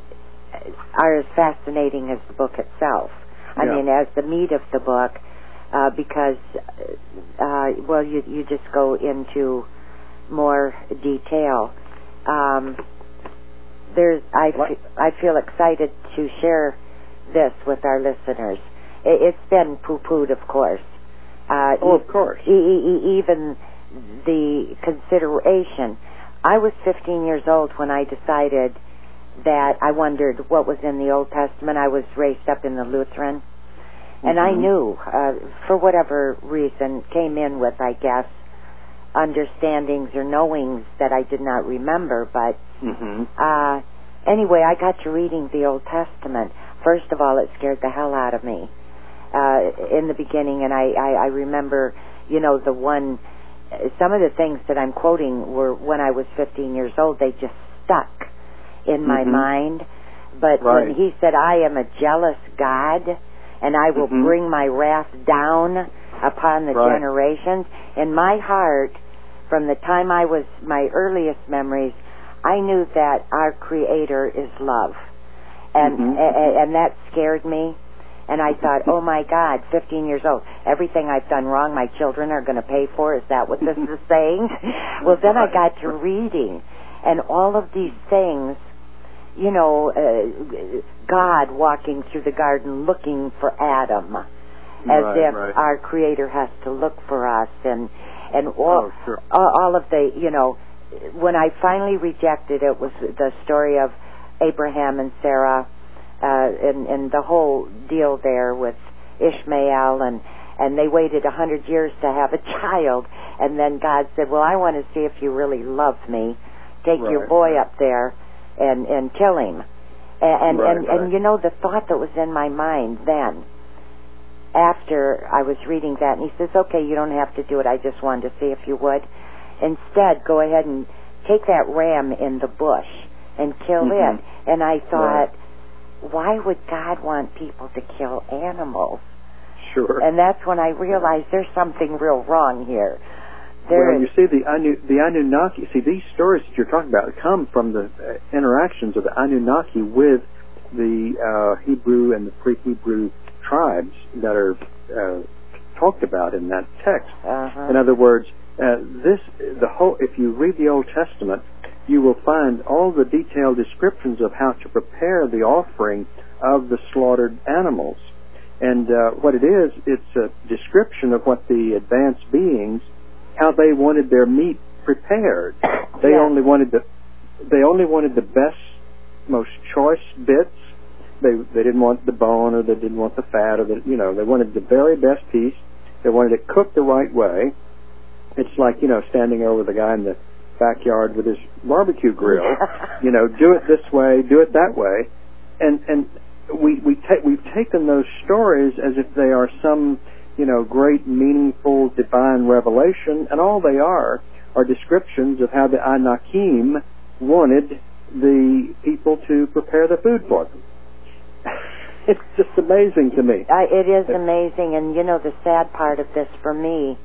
Speaker 3: are as fascinating as the book itself. I
Speaker 4: yeah.
Speaker 3: mean, as the meat of the book, uh, because, uh, well, you, you just go into more detail. Um, there's, I, f- I feel excited to share this with our listeners. It, it's been poo-pooed, of course. Uh,
Speaker 4: oh, of course.
Speaker 3: E- e- even the consideration. I was fifteen years old when I decided that I wondered what was in the Old Testament. I was raised up in the Lutheran. And mm-hmm. I knew, uh, for whatever reason, came in with, I guess, understandings or knowings that I did not remember. But
Speaker 4: mm-hmm.
Speaker 3: uh, anyway, I got to reading the Old Testament. First of all, it scared the hell out of me uh, in the beginning. And I, I, I remember, you know, the one, some of the things that I'm quoting were when I was fifteen years old. They just stuck in my
Speaker 4: mm-hmm.
Speaker 3: mind. But
Speaker 4: right.
Speaker 3: when he said, I am a jealous God, and I will
Speaker 4: mm-hmm.
Speaker 3: bring my wrath down upon the
Speaker 4: right.
Speaker 3: generations, in my heart, from the time I was, my earliest memories, I knew that our Creator is love. And,
Speaker 4: mm-hmm.
Speaker 3: and, and that scared me. And I thought, oh my God, fifteen years old, everything I've done wrong, my children are going to pay for. Is that what this is saying? Well, then I got to reading, and all of these things, you know, uh, God walking through the garden looking for Adam, as
Speaker 4: right,
Speaker 3: if
Speaker 4: right.
Speaker 3: our Creator has to look for us, and and all,
Speaker 4: oh, sure.
Speaker 3: all, all of the, you know, when I finally rejected it was the story of Abraham and Sarah, uh, and, and the whole deal there with Ishmael, and, and they waited a hundred years to have a child, and then God said, well, I want to see if you really love me. Take
Speaker 4: right,
Speaker 3: your boy
Speaker 4: right.
Speaker 3: up there and, and kill him. And,
Speaker 4: right,
Speaker 3: and,
Speaker 4: right.
Speaker 3: and, you know, the thought that was in my mind then, after I was reading that, and he says, okay, you don't have to do it, I just wanted to see if you would. Instead, go ahead and take that ram in the bush and kill
Speaker 4: mm-hmm.
Speaker 3: it. And I thought,
Speaker 4: right.
Speaker 3: why would God want people to kill animals?
Speaker 4: Sure.
Speaker 3: And that's when I realized there's something real wrong here. There
Speaker 4: well,
Speaker 3: is,
Speaker 4: you see, the Anu, the Anunnaki, see, these stories that you're talking about come from the uh, interactions of the Anunnaki with the uh, Hebrew and the pre-Hebrew tribes that are uh, talked about in that text.
Speaker 3: uh-huh.
Speaker 4: In other words, uh, this the whole. If you read the Old Testament, you will find all the detailed descriptions of how to prepare the offering of the slaughtered animals. And uh, what it is, it's a description of what the advanced beings, how they wanted their meat prepared. They
Speaker 3: yes.
Speaker 4: only wanted the they only wanted the best, most choice bits. They they didn't want the bone, or they didn't want the fat, or the you know they wanted the very best piece. They wanted it cooked the right way. It's like you know standing over the guy in the backyard with his barbecue grill. you know, do it this way, do it that way, and and we we ta- we've taken those stories as if they are some you know great meaningful divine revelation, and all they are are descriptions of how the Anakim wanted the people to prepare the food for them. It's just amazing to me.
Speaker 3: Uh, it is amazing, and you know the sad part of this for me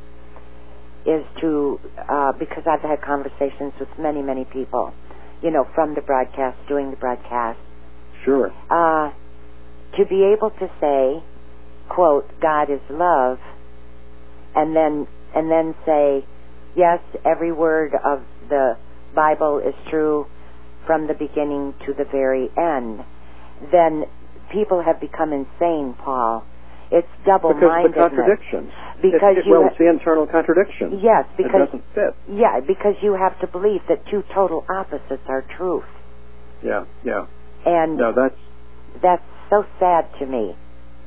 Speaker 3: is to, uh, because I've had conversations with many, many people, you know, from the broadcast, doing the broadcast.
Speaker 4: Sure.
Speaker 3: Uh, to be able to say, quote, God is love, and then and then say, yes, every word of the Bible is true from the beginning to the very end, then people have become insane, Paul. It's double-mindedness.
Speaker 4: Because of the contradictions.
Speaker 3: Because
Speaker 4: it, it,
Speaker 3: you
Speaker 4: well,
Speaker 3: ha-
Speaker 4: it's the internal contradiction.
Speaker 3: Yes, because
Speaker 4: it doesn't fit.
Speaker 3: Yeah, because you have to believe that two total opposites are truth.
Speaker 4: Yeah, yeah.
Speaker 3: And
Speaker 4: no, that's
Speaker 3: that's so sad to me.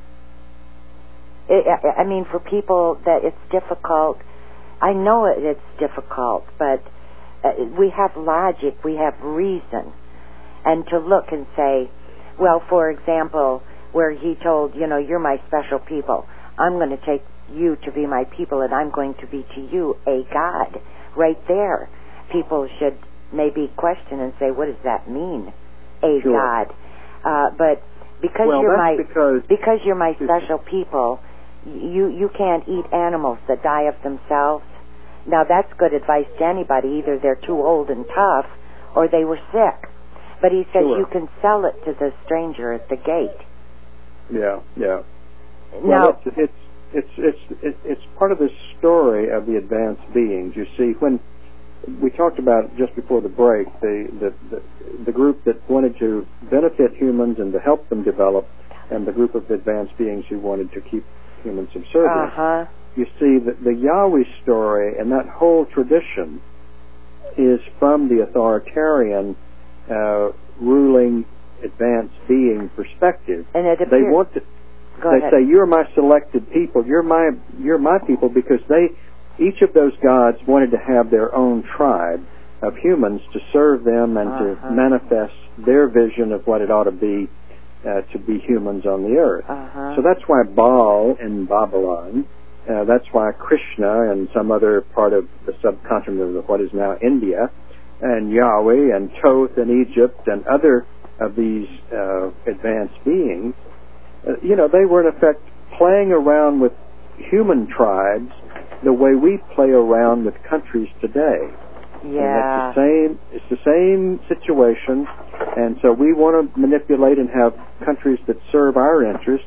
Speaker 3: It, I mean, for people that it's difficult. I know it, it's difficult, but uh, we have logic, we have reason, and to look and say, well, for example, where he told, you know, you're my special people. I'm going to take you to be my people, and I'm going to be to you a God. Right there, people should maybe question and say, what does that mean, a
Speaker 4: sure.
Speaker 3: God? Uh, but because
Speaker 4: well,
Speaker 3: you're my
Speaker 4: because,
Speaker 3: because you're my special people, you you can't eat animals that die of themselves. Now that's good advice to anybody. Either they're too old and tough, or they were sick. But he says
Speaker 4: sure.
Speaker 3: you can sell it to the stranger at the gate.
Speaker 4: Yeah, yeah.
Speaker 3: Now,
Speaker 4: well, it's, it's it's it's it's part of the story of the advanced beings. You see, when we talked about just before the break, the the the, the group that wanted to benefit humans and to help them develop, and the group of advanced beings who wanted to keep humans subservient.
Speaker 3: Uh-huh.
Speaker 4: You see that the Yahweh story and that whole tradition is from the authoritarian, uh, ruling, advanced being perspective.
Speaker 3: And it appears,
Speaker 4: they want to.
Speaker 3: Go
Speaker 4: they
Speaker 3: ahead.
Speaker 4: say, "You're my selected people. You're my you're my people," because they, each of those gods wanted to have their own tribe of humans to serve them and
Speaker 3: uh-huh.
Speaker 4: to manifest their vision of what it ought to be uh, to be humans on the earth.
Speaker 3: Uh-huh.
Speaker 4: So that's why Baal in Babylon. Uh, that's why Krishna and some other part of the subcontinent of what is now India, and Yahweh and Thoth in Egypt and other of these uh, advanced beings, uh, you know, they were in effect playing around with human tribes the way we play around with countries today.
Speaker 3: Yeah.
Speaker 4: And it's the same. It's the same situation, and so we want to manipulate and have countries that serve our interest,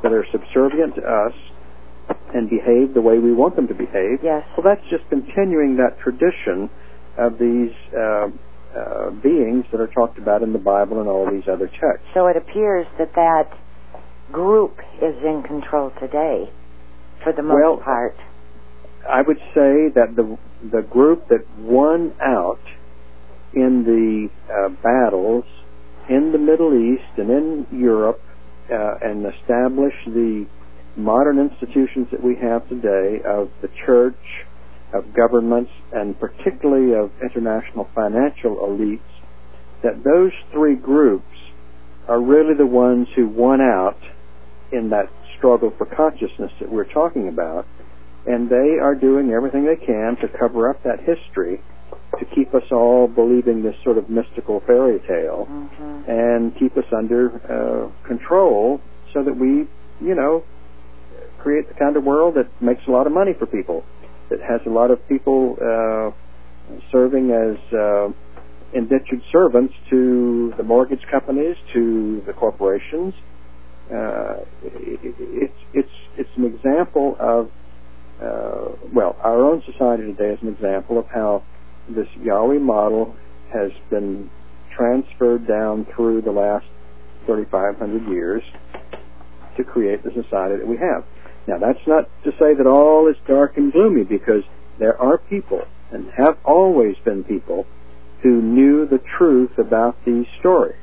Speaker 4: that are subservient to us and behave the way we want them to behave.
Speaker 3: Yes.
Speaker 4: Well, that's just continuing that tradition of these uh, uh, beings that are talked about in the Bible and all these other texts.
Speaker 3: So it appears that that group is in control today, for the most
Speaker 4: well,
Speaker 3: part.
Speaker 4: I would say that the the group that won out in the uh, battles in the Middle East and in Europe uh, and established the modern institutions that we have today of the church, of governments, and particularly of international financial elites, that those three groups are really the ones who won out in that struggle for consciousness that we're talking about, and they are doing everything they can to cover up that history to keep us all believing this sort of mystical fairy tale
Speaker 3: mm-hmm.
Speaker 4: and keep us under uh, control so that we, you know, create the kind of world that makes a lot of money for people, that has a lot of people uh, serving as uh, indentured servants to the mortgage companies, to the corporations. Uh, it, it's it's it's an example of uh, well, our own society today is an example of how this Yahweh model has been transferred down through the last thirty-five hundred years to create the society that we have. Now, that's not to say that all is dark and gloomy, because there are people, and have always been people, who knew the truth about these stories.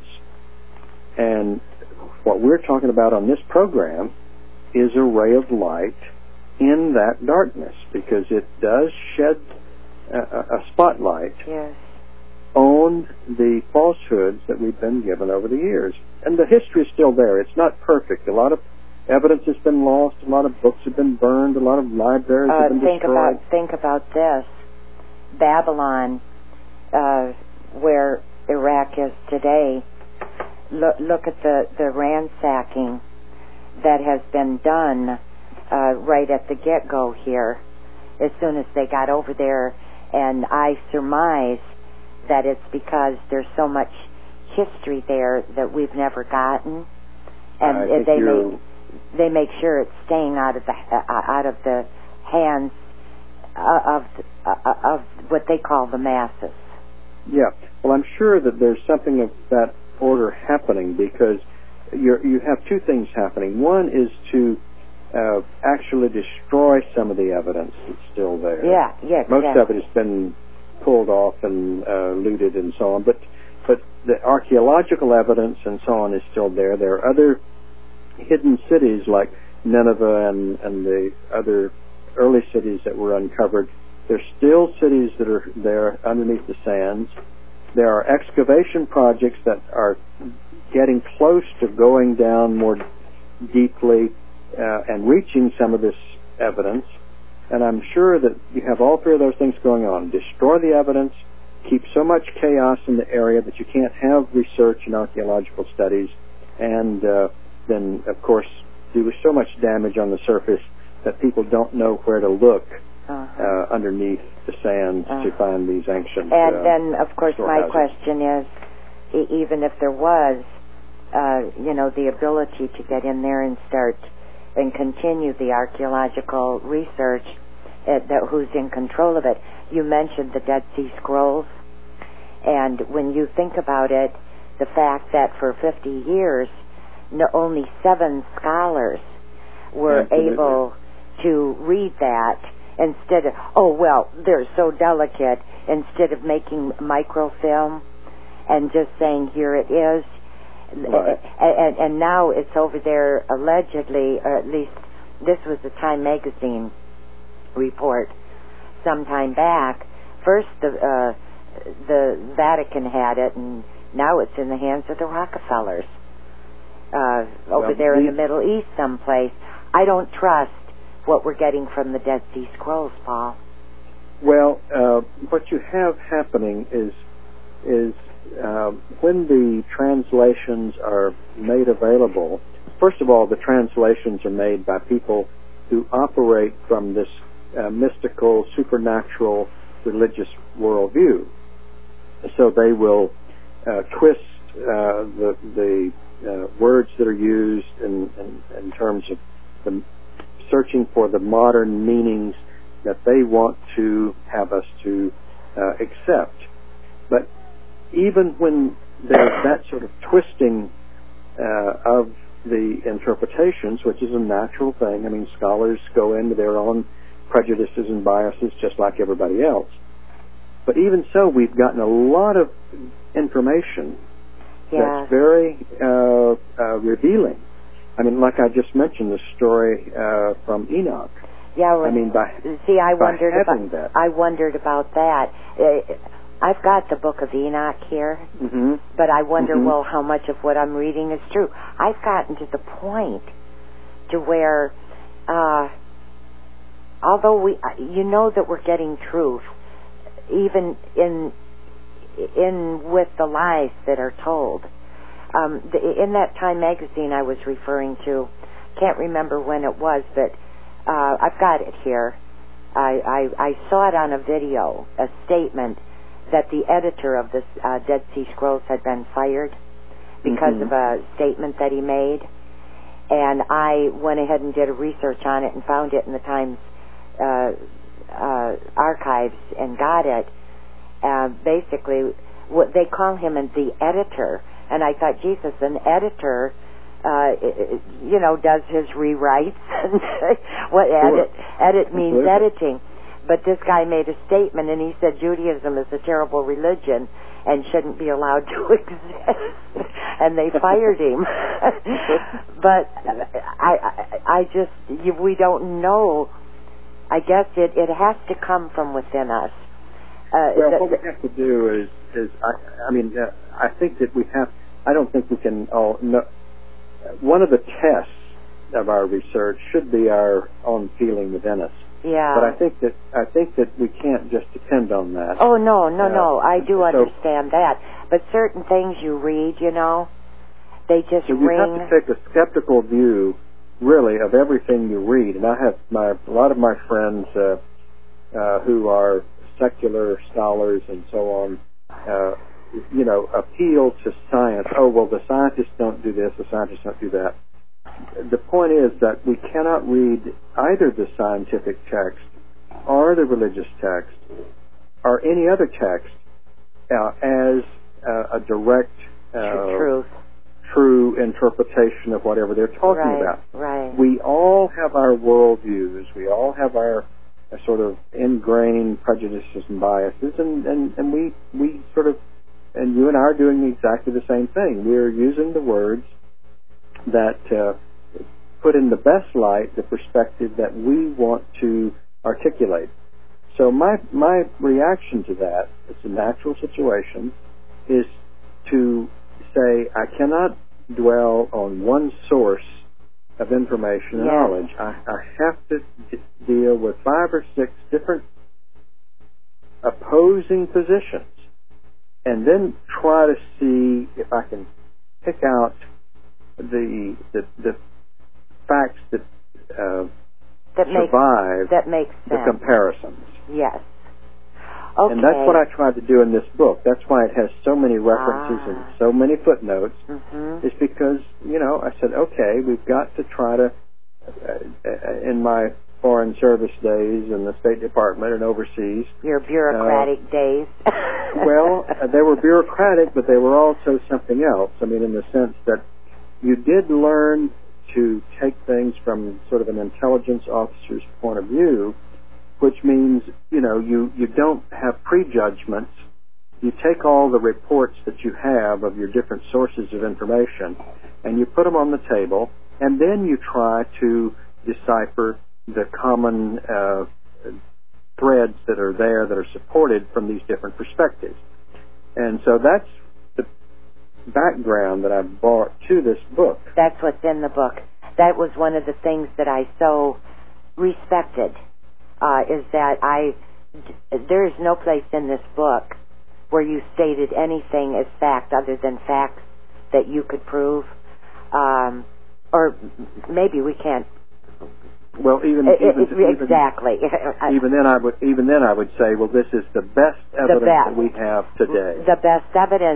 Speaker 4: And what we're talking about on this program is a ray of light in that darkness, because it does shed a, a spotlight
Speaker 3: yes.
Speaker 4: on the falsehoods that we've been given over the years. And the history is still there. It's not perfect. A lot of evidence has been lost. A lot of books have been burned. A lot of libraries
Speaker 3: uh,
Speaker 4: have been
Speaker 3: think
Speaker 4: destroyed.
Speaker 3: About, think about this. Babylon, uh, where Iraq is today, look, look at the, the ransacking that has been done uh, right at the get-go here, as soon as they got over there. And I surmise that it's because there's so much history there that we've never gotten. And
Speaker 4: I
Speaker 3: uh,
Speaker 4: think
Speaker 3: they
Speaker 4: you're...
Speaker 3: make they make sure it's staying out of the uh, out of the hands uh, of uh, of what they call the masses.
Speaker 4: Yeah. Well, I'm sure that there's something of that order happening, because you're, you have two things happening. One is to uh, actually destroy some of the evidence that's still there.
Speaker 3: Yeah, yeah.
Speaker 4: Most
Speaker 3: exactly.
Speaker 4: of it has been pulled off and uh, looted and so on, but but the archaeological evidence and so on is still there. There are other hidden cities like Nineveh and, and the other early cities that were uncovered. There's still cities that are there underneath the sands. There are excavation projects that are getting close to going down more deeply uh, and reaching some of this evidence. And I'm sure that you have all three of those things going on. Destroy the evidence, keep so much chaos in the area that you can't have research and archaeological studies, and uh, then, of course, do so much damage on the surface that people don't know where to look
Speaker 3: uh-huh.
Speaker 4: uh, underneath the sands uh-huh. to find these ancient
Speaker 3: And
Speaker 4: uh,
Speaker 3: then, of course, my
Speaker 4: storehouses.
Speaker 3: question is, e- even if there was, uh, you know, the ability to get in there and start and continue the archaeological research, uh, that who's in control of it? You mentioned the Dead Sea Scrolls, and when you think about it, the fact that for fifty years, no, only seven scholars were
Speaker 4: Absolutely.
Speaker 3: able to read that, instead of, oh, well, they're so delicate, instead of making microfilm and just saying, here it is.
Speaker 4: Right.
Speaker 3: And, and now it's over there allegedly, or at least this was a Time magazine report some time back. First the, uh, the Vatican had it, and now it's in the hands of the Rockefellers. Uh, over
Speaker 4: well,
Speaker 3: there in
Speaker 4: these...
Speaker 3: the Middle East someplace. I don't trust what we're getting from the Dead Sea Scrolls, Paul.
Speaker 4: Well, uh, what you have happening is is uh, when the translations are made available, first of all, the translations are made by people who operate from this uh, mystical, supernatural, religious worldview. So they will uh, twist uh, the the uh, words that are used in, in, in terms of the searching for the modern meanings that they want to have us to uh, accept. But even when there's that sort of twisting uh, of the interpretations, which is a natural thing, I mean, scholars go into their own prejudices and biases just like everybody else. But even so, we've gotten a lot of information
Speaker 3: yeah.
Speaker 4: that's very uh, uh, revealing. I mean, like I just mentioned, the story uh, from Enoch.
Speaker 3: Yeah, well,
Speaker 4: I mean, by
Speaker 3: see, I
Speaker 4: by
Speaker 3: wondered
Speaker 4: having
Speaker 3: about
Speaker 4: that.
Speaker 3: I wondered about that. Uh, I've got the Book of Enoch here,
Speaker 4: mm-hmm.
Speaker 3: but I wonder,
Speaker 4: mm-hmm.
Speaker 3: well, how much of what I'm reading is true. I've gotten to the point to where, uh, although we, you know, that we're getting truth, even in in with the lies that are told. Um, the, in that Time magazine I was referring to, can't remember when it was, but uh, I've got it here. I, I, I saw it on a video, a statement that the editor of the uh, Dead Sea Scrolls had been fired because
Speaker 4: mm-hmm.
Speaker 3: of a statement that he made. And I went ahead and did a research on it and found it in the Times uh, uh, archives and got it. Uh, basically, what they call him the editor. And I thought, Jesus, an editor, uh, you know, does his rewrites. What
Speaker 4: sure.
Speaker 3: edit? Edit means
Speaker 4: Absolutely.
Speaker 3: editing. But this guy made a statement, and he said Judaism is a terrible religion and shouldn't be allowed to exist. And they fired him. But I, I, I just, you, we don't know. I guess it, it has to come from within us. Uh,
Speaker 4: well,
Speaker 3: the,
Speaker 4: what we have to do is, is I, I mean, uh, I think that we have, I don't think we can all know. One of the tests of our research should be our own feeling within us.
Speaker 3: Yeah.
Speaker 4: But I think that I think that we can't just depend on that.
Speaker 3: Oh no, no,
Speaker 4: uh,
Speaker 3: no! I do
Speaker 4: so,
Speaker 3: understand that. But certain things you read, you know, they just
Speaker 4: so you
Speaker 3: ring.
Speaker 4: have to take a skeptical view, really, of everything you read. And I have my a lot of my friends uh, uh, who are secular scholars and so on. Uh, you know, appeal to science. Oh well, the scientists don't do this. The scientists don't do that. The point is that we cannot read either the scientific text or the religious text or any other text uh, as uh, a direct, uh,
Speaker 3: truth,
Speaker 4: true interpretation of whatever they're talking
Speaker 3: right,
Speaker 4: about.
Speaker 3: Right.
Speaker 4: We all have our worldviews. We all have our uh, sort of ingrained prejudices and biases, and, and, and we we sort of, and you and I are doing exactly the same thing. We're using the words that uh, put in the best light the perspective that we want to articulate. So my my reaction to that, it's a natural situation, is to say I cannot dwell on one source of information and
Speaker 3: yes.
Speaker 4: knowledge. I, I have to d- deal with five or six different opposing positions and then try to see if I can pick out the the, the facts that uh,
Speaker 3: that
Speaker 4: survive
Speaker 3: makes, that makes
Speaker 4: the
Speaker 3: sense.
Speaker 4: comparisons.
Speaker 3: Yes. Okay.
Speaker 4: And that's what I tried to do in this book. That's why it has so many references
Speaker 3: ah.
Speaker 4: and so many footnotes.
Speaker 3: Mm-hmm.
Speaker 4: Is because, you know, I said, okay, we've got to try to, uh, in my foreign service days in the State Department and overseas.
Speaker 3: Your bureaucratic
Speaker 4: uh,
Speaker 3: days.
Speaker 4: Well, uh, they were bureaucratic, but they were also something else. I mean, in the sense that you did learn to take things from sort of an intelligence officer's point of view, which means, you know, you, you don't have prejudgments. You take all the reports that you have of your different sources of information, and you put them on the table, and then you try to decipher the common uh, threads that are there that are supported from these different perspectives. And so that's the background that I brought to this book.
Speaker 3: That's what's in the book. That was one of the things that I so respected, uh, is that I, there is no place in this book where you stated anything as fact other than facts that you could prove. Um, or maybe we can't.
Speaker 4: Well, even,
Speaker 3: it,
Speaker 4: even,
Speaker 3: it, exactly.
Speaker 4: Even, even then, I would even then I would say, well, this is the best evidence
Speaker 3: the best.
Speaker 4: that we have today.
Speaker 3: The best evidence,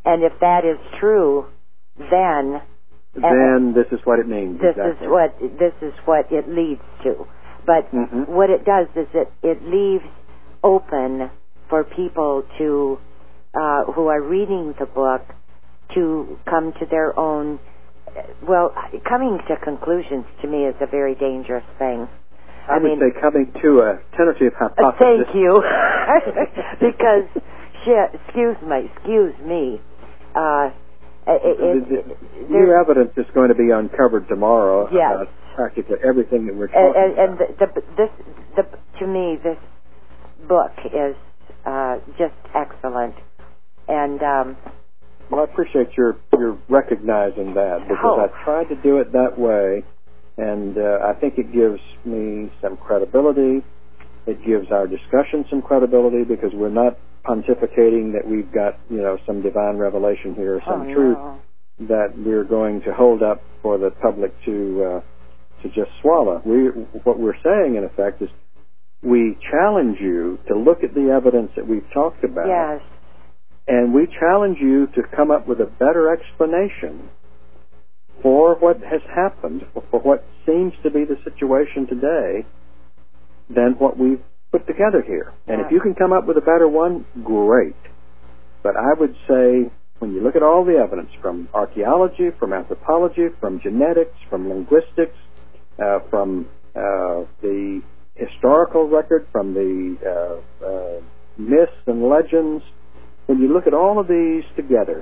Speaker 3: And if that is true, then
Speaker 4: then this is what it means.
Speaker 3: This
Speaker 4: exactly.
Speaker 3: is what this is what it leads to. But
Speaker 4: mm-hmm.
Speaker 3: what it does is it it leaves open for people to uh, who are reading the book to come to their own. Well, coming to conclusions to me is a very dangerous thing.
Speaker 4: I,
Speaker 3: I
Speaker 4: would
Speaker 3: mean,
Speaker 4: say coming to a tentative hypothesis.
Speaker 3: Uh, thank you, because shit, excuse me, excuse me. Uh, it, it,
Speaker 4: the, the, new evidence is going to be uncovered tomorrow
Speaker 3: yes.
Speaker 4: about practically everything that we're talking
Speaker 3: and, and,
Speaker 4: about.
Speaker 3: And the, the, this, the, to me, this book is uh, just excellent, and. Um,
Speaker 4: Well, I appreciate your your recognizing that, because
Speaker 3: oh.
Speaker 4: I tried to do it that way, and uh, I think it gives me some credibility. It gives our discussion some credibility, because we're not pontificating that we've got, you know, some divine revelation here, some
Speaker 3: oh,
Speaker 4: truth
Speaker 3: no.
Speaker 4: that we're going to hold up for the public to uh, to just swallow. We what we're saying, in effect, is we challenge you to look at the evidence that we've talked about.
Speaker 3: Yes.
Speaker 4: And we challenge you to come up with a better explanation for what has happened, for what seems to be the situation today, than what we've put together here. And
Speaker 3: yeah.
Speaker 4: if you can come up with a better one, great. But I would say, when you look at all the evidence from archaeology, from anthropology, from genetics, from linguistics, uh, from uh, the historical record, from the uh, uh, myths and legends, when you look at all of these together,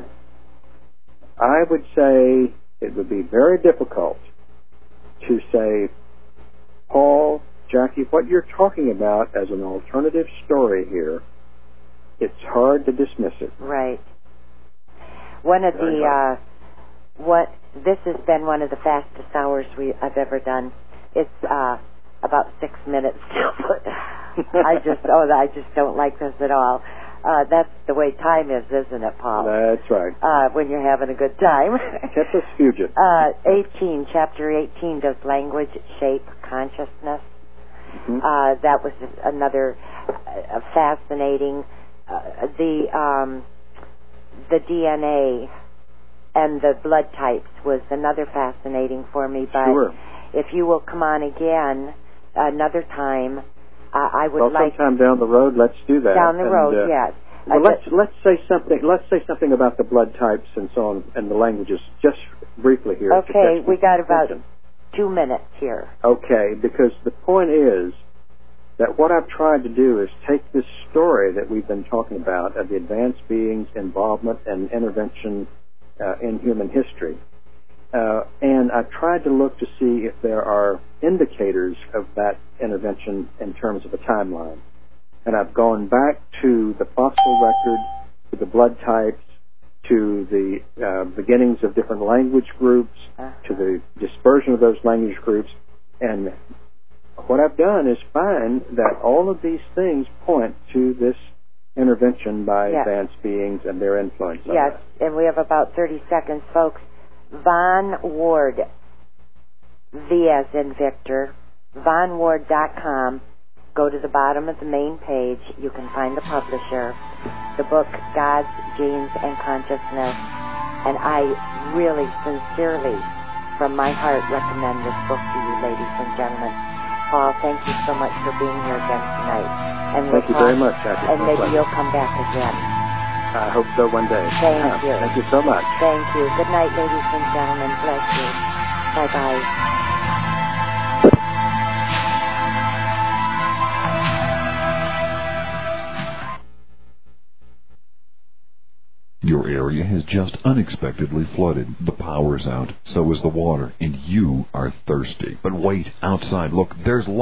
Speaker 4: I would say it would be very difficult to say, Paul, Jackie, what you're talking about as an alternative story here, it's hard to dismiss it.
Speaker 3: Right. One of
Speaker 4: very
Speaker 3: the, uh, what, this has been one of the fastest hours we I've ever done. It's uh, about six minutes. I just, oh, I just don't like this at all. Uh, that's the way time is, isn't it, Paul?
Speaker 4: That's right.
Speaker 3: Uh, when you're having a good time.
Speaker 4: Tempus fugit.
Speaker 3: Uh, eighteen, chapter eighteen, does language shape consciousness?
Speaker 4: Mm-hmm.
Speaker 3: Uh, that was another uh, fascinating. Uh, the um, the D N A and the blood types was another fascinating for me. But
Speaker 4: sure.
Speaker 3: if you will come on again another time. Uh, I would
Speaker 4: well,
Speaker 3: like
Speaker 4: sometime down the road, let's do that.
Speaker 3: Down the
Speaker 4: and,
Speaker 3: road,
Speaker 4: uh,
Speaker 3: yes.
Speaker 4: Well,
Speaker 3: uh,
Speaker 4: let's let's say something. Let's say something about the blood types and so on, and the languages, just briefly here.
Speaker 3: Okay, we got about two minutes here.
Speaker 4: Okay, because the point is that what I've tried to do is take this story that we've been talking about of the advanced beings' involvement and intervention uh, in human history. Uh, and I've tried to look to see if there are indicators of that intervention in terms of a timeline. And I've gone back to the fossil record, to the blood types, to the uh, beginnings of different language groups,
Speaker 3: uh-huh.
Speaker 4: to the dispersion of those language groups. And what I've done is find that all of these things point to this intervention by
Speaker 3: yes.
Speaker 4: advanced beings and their influence on
Speaker 3: Yes,
Speaker 4: that.
Speaker 3: and we have about thirty seconds, folks. Von Ward, V as in Victor, von ward dot com. Go to the bottom of the main page. You can find the publisher, the book Gods, Genes, and Consciousness. And I really, sincerely, from my heart, recommend this book to you, ladies and gentlemen. Paul, thank you so much for being here again tonight. And we'll
Speaker 4: thank you
Speaker 3: talk,
Speaker 4: very much, Jackie.
Speaker 3: And maybe
Speaker 4: pleasure.
Speaker 3: you'll come back again.
Speaker 4: I hope so one day.
Speaker 3: Thank
Speaker 4: yeah.
Speaker 3: you.
Speaker 4: Thank you so much.
Speaker 3: Thank you. Good night, ladies and gentlemen. Bless you. Bye-bye.
Speaker 9: Your area has just unexpectedly flooded. The power's out, so is the water, and you are thirsty. But wait, outside, look, there's light.